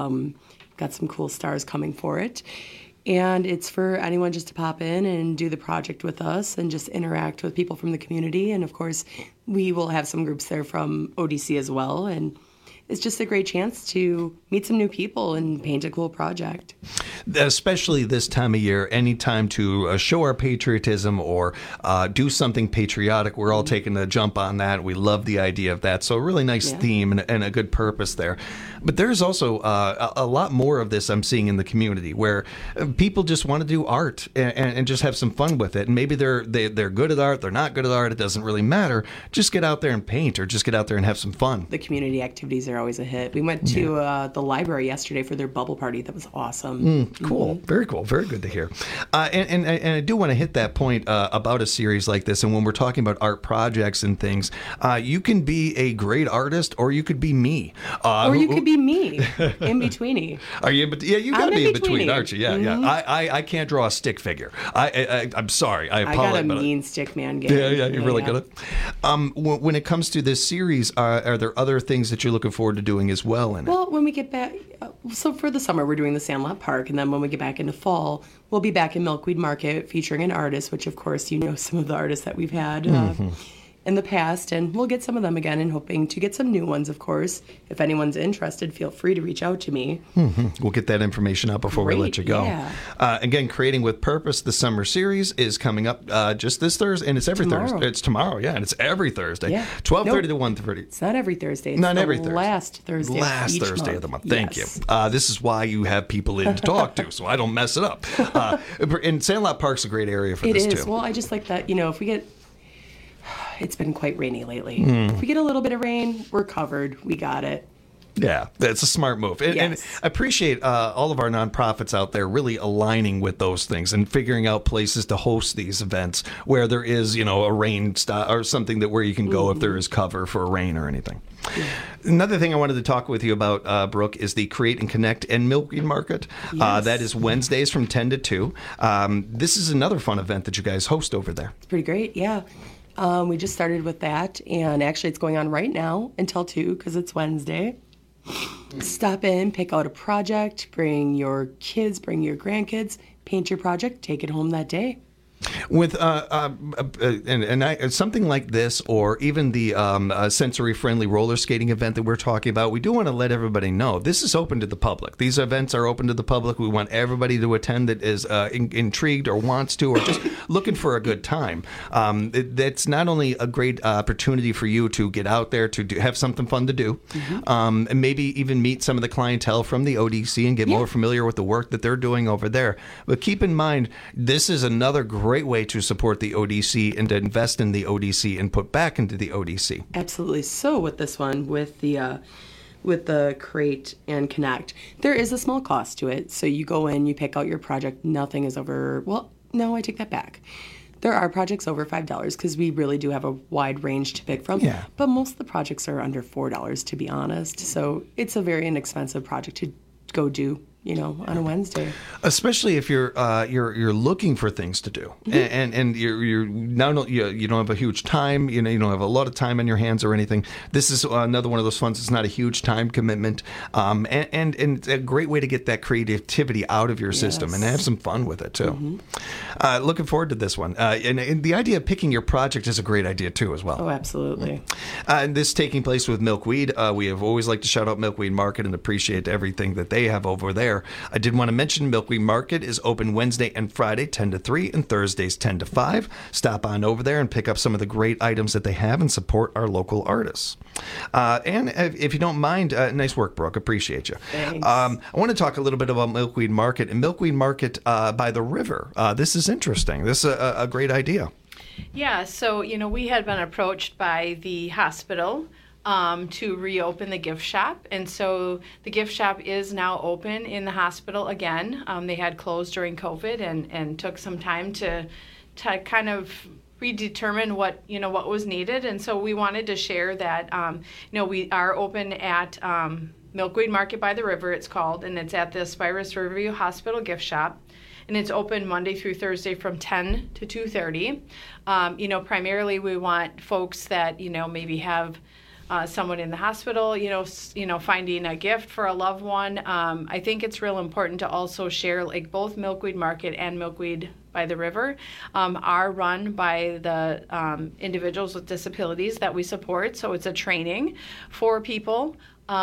Got some cool stars coming for it. And it's for anyone just to pop in and do the project with us and just interact with people from the community. And of course, we will have some groups there from ODC as well. And it's just a great chance to meet some new people and paint a cool project. Especially this time of year, any time to show our patriotism or do something patriotic. We're all taking a jump on that. We love the idea of that. So a really nice theme and a good purpose there. But there's also a lot more of this I'm seeing in the community where people just want to do art and just have some fun with it. And maybe they're good at art, they're not good at art, it doesn't really matter. Just get out there and paint or just get out there and have some fun. The community activities are always a hit. We went to the library yesterday for their bubble party. That was awesome. Cool. Very cool. Very good to hear. And I do want to hit that point about a series like this. And when we're talking about art projects and things, you can be a great artist or you could be me. Or you could be me, in-betweeny. Are you? Yeah, you got to be in between, aren't you? Yeah. I can't draw a stick figure. I'm sorry. I apologize. I got a mean stick man game. Yeah, you're really good at it. When it comes to this series, are there other things that you're looking forward to doing as well in it? Well, when we get back, so for the summer, we're doing the Sandlot Park, and then when we get back into fall, we'll be back in Milkweed Market featuring an artist, which, of course, some of the artists that we've had in the past, and we'll get some of them again and hoping to get some new ones, of course. If anyone's interested, feel free to reach out to me. We'll get that information out before we let you go. Yeah. Again, Creating with Purpose, the summer series is coming up just this Thursday, and it's every Thursday. It's tomorrow, and it's every Thursday. Yeah. 12:30 to 1:30. It's not every Thursday. It's not every Thursday. Last Thursday. Last Thursday of the month. Thank you. This is why you have people in to talk to, so I don't mess it up. And Sandlot Park's a great area for this, too. It is. Well, I just like that, if we get... It's been quite rainy lately. If we get a little bit of rain, we're covered. We got it. Yeah, that's a smart move. And I appreciate all of our nonprofits out there really aligning with those things and figuring out places to host these events where there is, a rain or something where you can go if there is cover for rain or anything. Yeah. Another thing I wanted to talk with you about, Brooke, is the Create and Connect and Milkweed Market. Yes. That is Wednesdays from 10 to 2. This is another fun event that you guys host over there. It's pretty great, yeah. We just started with that, and actually it's going on right now until 2 because it's Wednesday. Stop in, pick out a project, bring your kids, bring your grandkids, paint your project, take it home that day. With something like this, or even the sensory-friendly roller skating event that we're talking about, we do want to let everybody know this is open to the public. These events are open to the public. We want everybody to attend that is intrigued or wants to, or just looking for a good time. That's not only a great opportunity for you to get out there to have something fun to do, and maybe even meet some of the clientele from the ODC and get more familiar with the work that they're doing over there. But keep in mind, this is another great way to support the ODC and to invest in the ODC and put back into the ODC. Absolutely. So with this one, with the Create and Connect, there is a small cost to it. So you go in, you pick out your project. Nothing is over. Well, no, I take that back. There are projects over $5 because we really do have a wide range to pick from. Yeah. But most of the projects are under $4, to be honest. So it's a very inexpensive project to go do, on a Wednesday. Especially if you're looking for things to do, and you don't have a huge time, you don't have a lot of time on your hands or anything. This is another one of those funds. It's not a huge time commitment, and it's a great way to get that creativity out of your system and have some fun with it too. Looking forward to this one, and the idea of picking your project is a great idea too as well. Oh, absolutely. And this taking place with Milkweed. We have always liked to shout out Milkweed Market and appreciate everything that they have over there. I did want to mention Milkweed Market is open Wednesday and Friday 10 to 3 and Thursdays 10 to 5. Stop on over there and pick up some of the great items that they have and support our local artists. And if you don't mind, nice work, Brooke. Appreciate you. Thanks. I want to talk a little bit about Milkweed Market and Milkweed Market by the river. This is interesting. This is a great idea. Yeah, so, we had been approached by the hospital to reopen the gift shop. And so the gift shop is now open in the hospital again. They had closed during COVID and took some time to kind of redetermine what was needed. And so we wanted to share that, we are open at Milkweed Market by the River, it's called, and it's at the Aspirus Riverview Hospital gift shop. And it's open Monday through Thursday from 10 to 2:30. Primarily we want folks that, maybe have someone in the hospital, finding a gift for a loved one. I think it's real important to also share, like, both Milkweed Market and Milkweed by the River are run by the individuals with disabilities that we support. So it's a training for people,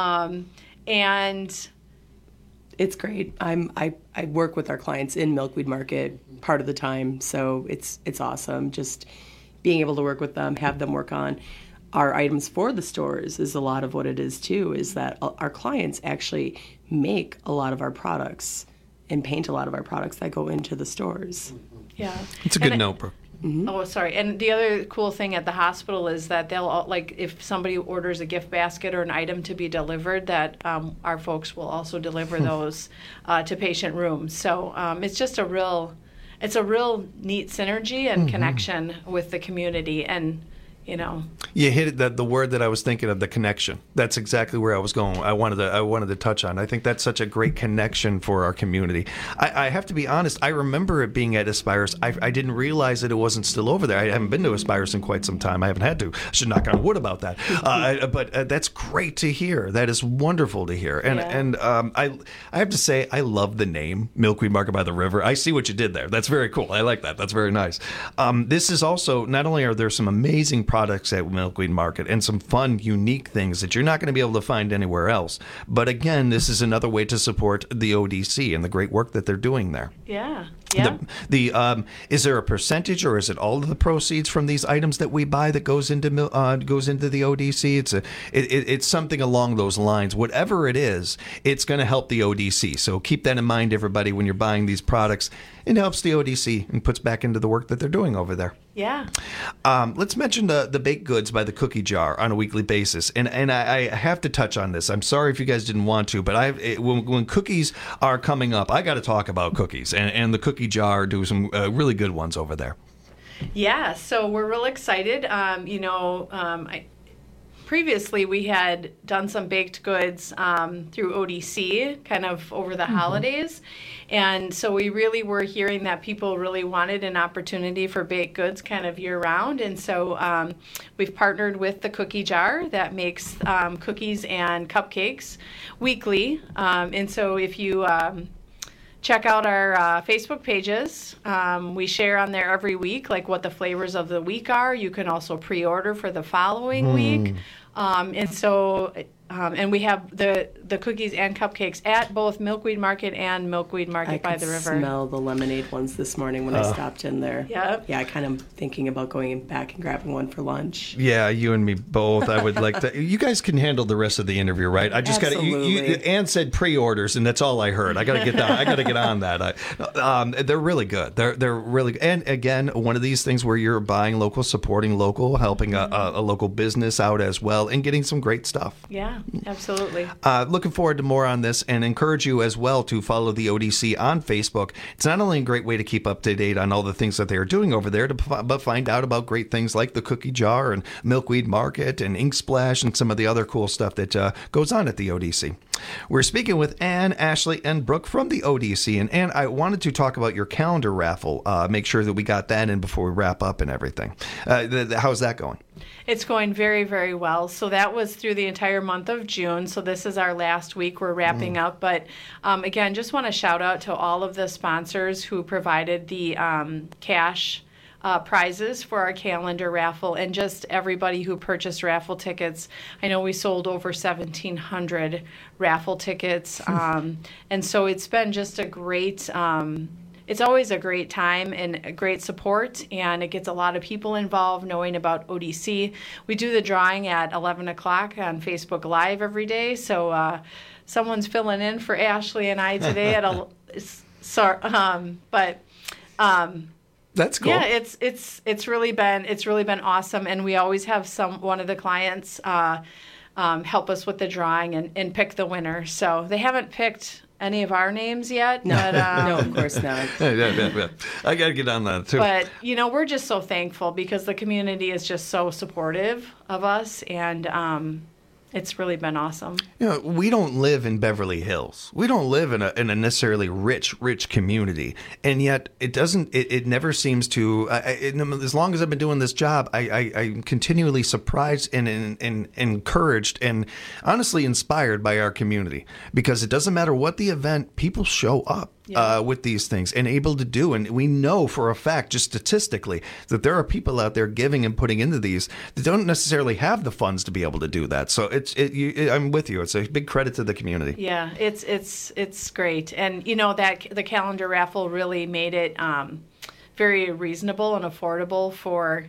and it's great. I work with our clients in Milkweed Market part of the time, so it's awesome. Just being able to work with them, have them work on our items for the stores is a lot of what it is too, is that our clients actually make a lot of our products and paint a lot of our products that go into the stores. Yeah. It's a good note, Brooke. Oh, sorry. And the other cool thing at the hospital is that they'll, if somebody orders a gift basket or an item to be delivered, that our folks will also deliver those to patient rooms. So it's just a real neat synergy and connection with the community. And you hit it, the word that I was thinking of, the connection. That's exactly where I was going. I wanted to touch on. I think that's such a great connection for our community. I have to be honest, I remember it being at Aspirus. I didn't realize that it wasn't still over there. I haven't been to Aspirus in quite some time. I haven't had to. I should knock on wood about that. But that's great to hear. That is wonderful to hear. And I have to say, I love the name Milkweed Market by the River. I see what you did there. That's very cool. I like that. That's very nice. This is also, not only are there some amazing products at Milkweed Market and some fun, unique things that you're not going to be able to find anywhere else. But again, this is another way to support the ODC and the great work that they're doing there. Yeah. Is there a percentage, or is it all of the proceeds from these items that we buy that goes into the ODC? It's something along those lines. Whatever it is, it's going to help the ODC. So keep that in mind, everybody, when you're buying these products. It helps the ODC and puts back into the work that they're doing over there. Yeah. Let's mention the baked goods by the Cookie Jar on a weekly basis. And I have to touch on this. I'm sorry if you guys didn't want to, but when cookies are coming up, I got to talk about cookies. And the Cookie Jar do some really good ones over there. Yeah, so we're real excited. Previously, we had done some baked goods through ODC kind of over the holidays. And so we really were hearing that people really wanted an opportunity for baked goods kind of year-round. And so we've partnered with the Cookie Jar that makes cookies and cupcakes weekly. And so if you check out our Facebook pages. We share on there every week, like what the flavors of the week are. You can also pre-order for the following week. And we have the cookies and cupcakes at both Milkweed Market and Milkweed Market by the River. I could smell the lemonade ones this morning when I stopped in there. Yep. Yeah, I kind of thinking about going back and grabbing one for lunch. Yeah, you and me both. I would like to. You guys can handle the rest of the interview, right? I just got to. Ann said pre-orders, and that's all I heard. I got to get down. I got to get on that. They're really good. They're really good. And again, one of these things where you're buying local, supporting local, helping a local business out as well, and getting some great stuff. Yeah. Absolutely. Looking forward to more on this, and encourage you as well to follow the ODC on Facebook. It's not only a great way to keep up to date on all the things that they are doing over there, but find out about great things like the Cookie Jar and Milkweed Market and Ink Splash and some of the other cool stuff that goes on at the ODC. We're speaking with Ann, Ashley, and Brooke from the ODC. And Ann, I wanted to talk about your calendar raffle. Make sure that we got that in before we wrap up and everything. How's that going? It's going very, very well. So that was through the entire month of June. So this is our last week. We're wrapping up. But again, just want to shout out to all of the sponsors who provided the cash prizes for our calendar raffle, and just everybody who purchased raffle tickets. I know we sold over 1,700 raffle tickets. And so it's been just a great... It's always a great time and a great support, and it gets a lot of people involved knowing about ODC. We do the drawing at 11 o'clock on Facebook Live every day, so someone's filling in for Ashley and I today that's cool. Yeah, it's really been awesome, and we always have one of the clients help us with the drawing and pick the winner. So they haven't picked any of our names yet. No, but, no, of course not. Yeah. I got to get on that too. But, we're just so thankful because the community is just so supportive of us, and it's really been awesome. We don't live in Beverly Hills. We don't live in a necessarily rich community. And yet it never seems to, as long as I've been doing this job, I'm continually surprised and encouraged and honestly inspired by our community, because it doesn't matter what the event, people show up. With these things and able to do. And we know for a fact, just statistically, that there are people out there giving and putting into these that don't necessarily have the funds to be able to do that. So I'm with you. It's a big credit to the community. Yeah, it's great. And, that the calendar raffle really made it very reasonable and affordable for,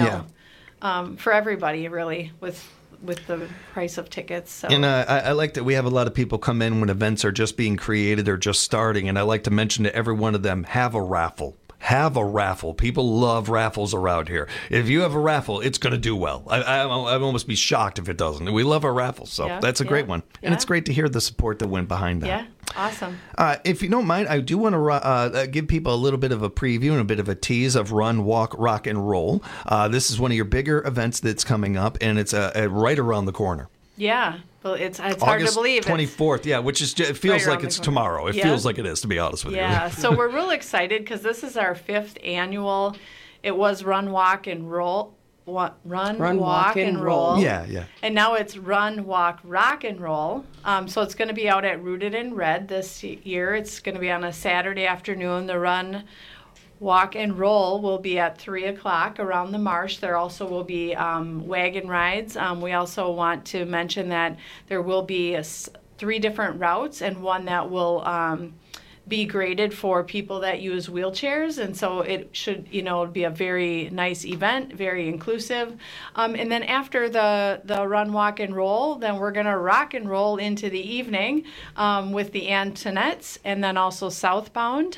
for everybody, really, with the price of tickets. So. And I like that we have a lot of people come in when events are just being created or just starting, and I like to mention to every one of them, have a raffle. Have a raffle. People love raffles around here. If you have a raffle, it's going to do well. I'd almost be shocked if it doesn't. We love our raffles, so that's a great one. And it's great to hear the support that went behind that. Yeah, awesome. If you don't mind, I do want to give people a little bit of a preview and a bit of a tease of Run, Walk, Rock, and Roll. This is one of your bigger events that's coming up, and it's right around the corner. Yeah. Well, it's hard to believe. August 24th, which is it feels like it's tomorrow. It feels like it is, to be honest with you. Yeah, so we're real excited because this is our 5th annual. It was Run, Walk, and Roll. Run, Walk, and Roll. Yeah. And now it's Run, Walk, Rock, and Roll. So it's going to be out at Rooted in Red this year. It's going to be on a Saturday afternoon. The Run, Walk and Roll will be at 3 o'clock around the marsh. There also will be wagon rides. We also want to mention that there will be 3 different routes and one that will be graded for people that use wheelchairs, and so it should, be a very nice event, very inclusive. And then after the Run, Walk, and Roll, then we're going to rock and roll into the evening with the Antoinettes, and then also Southbound.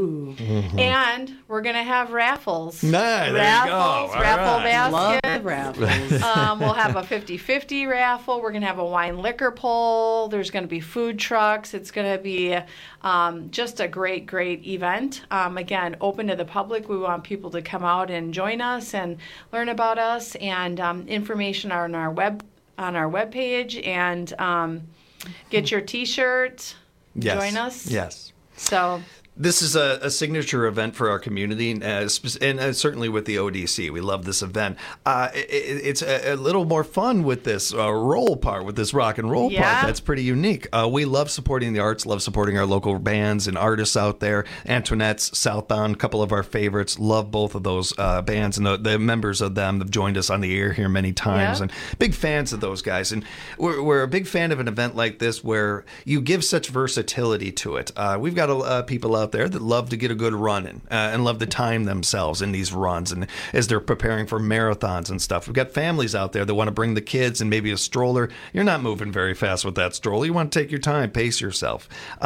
And we're going to have raffles. Nice. Raffle baskets. Love raffles. We'll have a 50-50 raffle. We're going to have a wine liquor poll. There's going to be food trucks. It's going to be just a great event. Again, open to the public. We want people to come out and join us and learn about us, and information on our webpage, and get your T-shirt. Yes. Join us. Yes. So This is a signature event for our community, and certainly with the ODC. We love this event. It's a little more fun with this roll part, with this rock and roll part. That's pretty unique. We love supporting the arts, love supporting our local bands and artists out there. Antoinette's, Southbound, a couple of our favorites. Love both of those bands, and the members of them have joined us on the air here many times. And big fans of those guys. And we're a big fan of an event like this where you give such versatility to it. We've got people out there that love to get a good run in and love to time themselves in these runs and as they're preparing for marathons and stuff. We've got families out there that want to bring the kids and maybe a stroller. You're not moving very fast with that stroller. You want to take your time, pace yourself.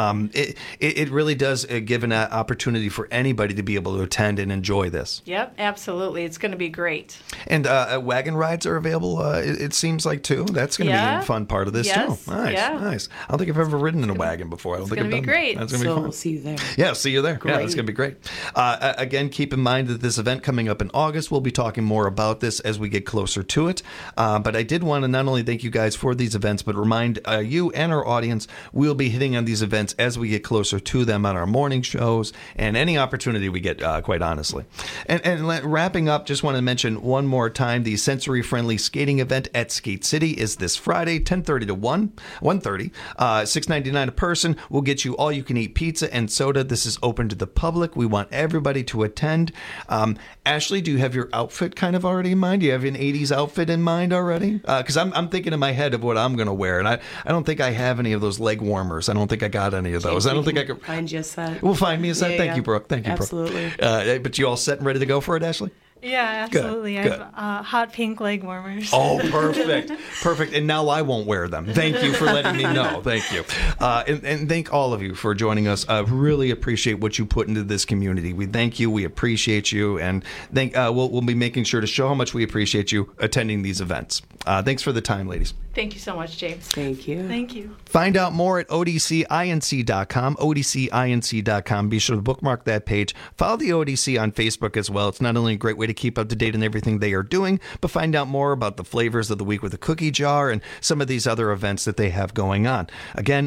It really does give an opportunity for anybody to be able to attend and enjoy this. Yep, absolutely. It's going to be great. And wagon rides are available, it seems like, too. That's going to be a fun part of this, too. Nice, nice. I don't think I've ever ridden in a wagon before. I don't think I've done that. It's going to be great. That's going to be fun. We'll see you there. Yeah, see you there. Great. Yeah, that's going to be great. Again, keep in mind that this event coming up in August, we'll be talking more about this as we get closer to it. But I did want to not only thank you guys for these events, but remind you and our audience we'll be hitting on these events as we get closer to them on our morning shows and any opportunity we get, quite honestly. And wrapping up, just want to mention one more time, the sensory-friendly skating event at Skate City is this Friday, 10:30 to 1:30. $6.99 a person. We'll get you all-you-can-eat pizza and soda. This is open to the public. We want everybody to attend. Ashley, do you have your outfit kind of already in mind? Do you have an 80s outfit in mind already? Because I'm thinking in my head of what I'm going to wear, and I don't think I have any of those leg warmers. I don't think I got any of those. I don't think I could find you a set. We'll find me a set. Thank you, Brooke. Thank you, Absolutely. Brooke. But you all set and ready to go for it, Ashley? Yeah, absolutely. Good. I have hot pink leg warmers. Oh, perfect. Perfect. And now I won't wear them. Thank you for letting me know. Thank you. And thank all of you for joining us. I really appreciate what you put into this community. We thank you. We appreciate you. And we'll be making sure to show how much we appreciate you attending these events. Thanks for the time, ladies. Thank you so much, James. Thank you. Thank you. Find out more at odcinc.com, odcinc.com. Be sure to bookmark that page. Follow the ODC on Facebook as well. It's not only a great way to keep up to date on everything they are doing, but find out more about the flavors of the week with the cookie jar and some of these other events that they have going on. Again,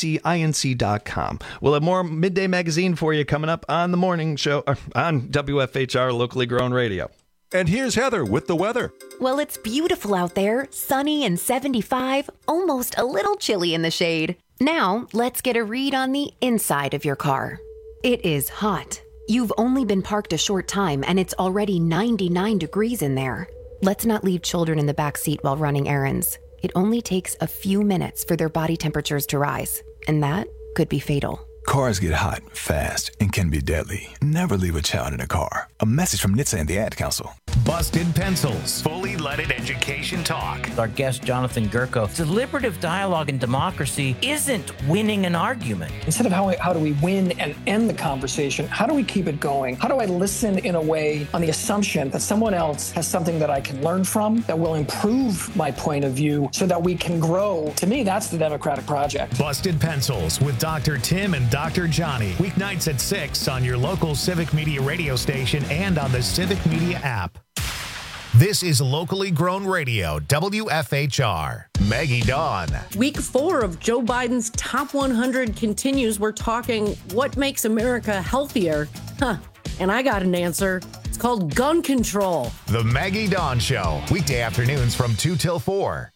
odcinc.com. We'll have more Midday Magazine for you coming up on the morning show on WFHR Locally Grown Radio. And here's Heather with the weather. Well, it's beautiful out there, sunny and 75, almost a little chilly in the shade. Now, let's get a read on the inside of your car. It is hot. You've only been parked a short time and it's already 99 degrees in there. Let's not leave children in the back seat while running errands. It only takes a few minutes for their body temperatures to rise, and that could be fatal. Cars get hot, fast, and can be deadly. Never leave a child in a car. A message from NHTSA and the Ad Council. Busted Pencils. Fully leaded education talk. Our guest, Jonathan Gurko. Deliberative dialogue and democracy isn't winning an argument. Instead of how do we win and end the conversation, how do we keep it going? How do I listen in a way on the assumption that someone else has something that I can learn from, that will improve my point of view so that we can grow? To me, that's the democratic project. Busted Pencils with Dr. Tim and Dr. Johnny. Weeknights at 6 on your local Civic Media radio station and on the Civic Media app. This is Locally Grown Radio, WFHR. Maggie Dawn. Week 4 of Joe Biden's Top 100 continues. We're talking what makes America healthier. And I got an answer. It's called gun control. The Maggie Dawn Show. Weekday afternoons from 2 till 4.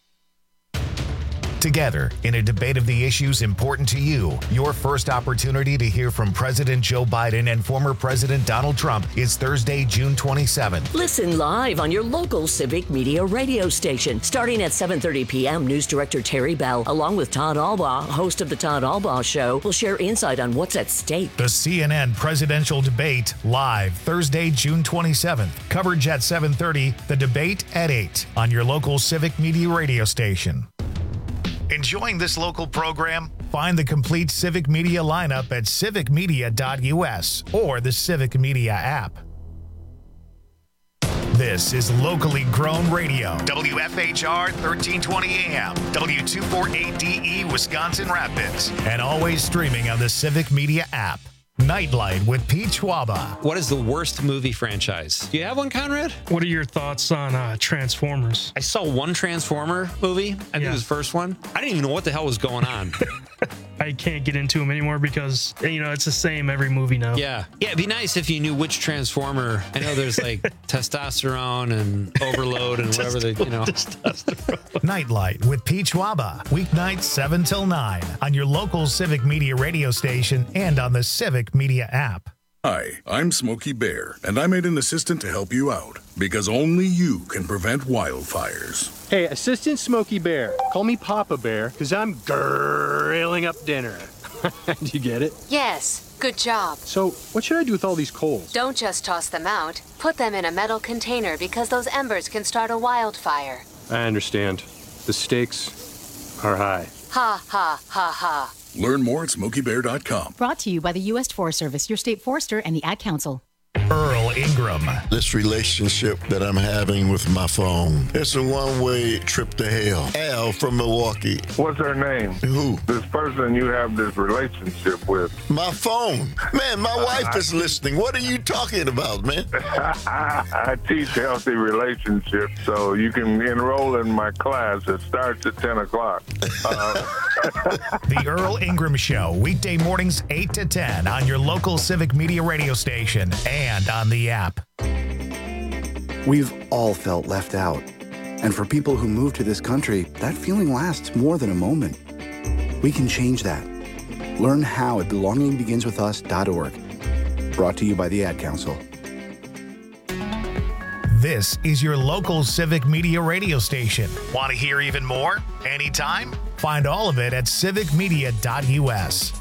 Together, in a debate of the issues important to you, your first opportunity to hear from President Joe Biden and former President Donald Trump is Thursday, June 27th. Listen live on your local Civic Media radio station. Starting at 7:30 p.m., News Director Terry Bell, along with Todd Albaugh, host of The Todd Albaugh Show, will share insight on what's at stake. The CNN presidential debate, live Thursday, June 27th. Coverage at 7:30, the debate at 8 on your local Civic Media radio station. Enjoying this local program? Find the complete Civic Media lineup at civicmedia.us or the Civic Media app. This is Locally Grown Radio, WFHR 1320 AM, W248DE Wisconsin Rapids, and always streaming on the Civic Media app. Nightlight with Pete Schwaba. What is the worst movie franchise? Do you have one, Conrad? What are your thoughts on Transformers? I saw one Transformer movie. I think it was the first one. I didn't even know what the hell was going on. I can't get into them anymore because, it's the same every movie now. Yeah. It'd be nice if you knew which Transformer. I know there's like testosterone and overload and whatever Nightlight with Pete Schwaba. Weeknights 7 till 9 on your local Civic Media radio station and on the Civic Media app. Hi, I'm Smokey Bear, and I made an assistant to help you out, because only you can prevent wildfires. Hey, Assistant Smokey Bear, call me Papa Bear, because I'm grilling up dinner. Do you get it? Yes, good job. So, what should I do with all these coals? Don't just toss them out. Put them in a metal container because those embers can start a wildfire. I understand. The stakes are high. Ha, ha, ha, ha. Learn more at SmokeyBear.com. Brought to you by the U.S. Forest Service, your state forester, and the Ad Council. Earl Ingram. This relationship that I'm having with my phone, it's a one-way trip to hell. Al from Milwaukee. What's her name? Who? This person you have this relationship with. My phone. Man, my wife is listening. What are you talking about, man? I teach healthy relationships, so you can enroll in my class. It starts at 10 o'clock. The Earl Ingram Show, weekday mornings 8 to 10 on your local Civic Media radio station and on the app. We've all felt left out. And for people who move to this country, that feeling lasts more than a moment. We can change that. Learn how at belongingbeginswithus.org. Brought to you by the Ad Council. This is your local Civic Media radio station. Want to hear even more? Anytime? Find all of it at civicmedia.us.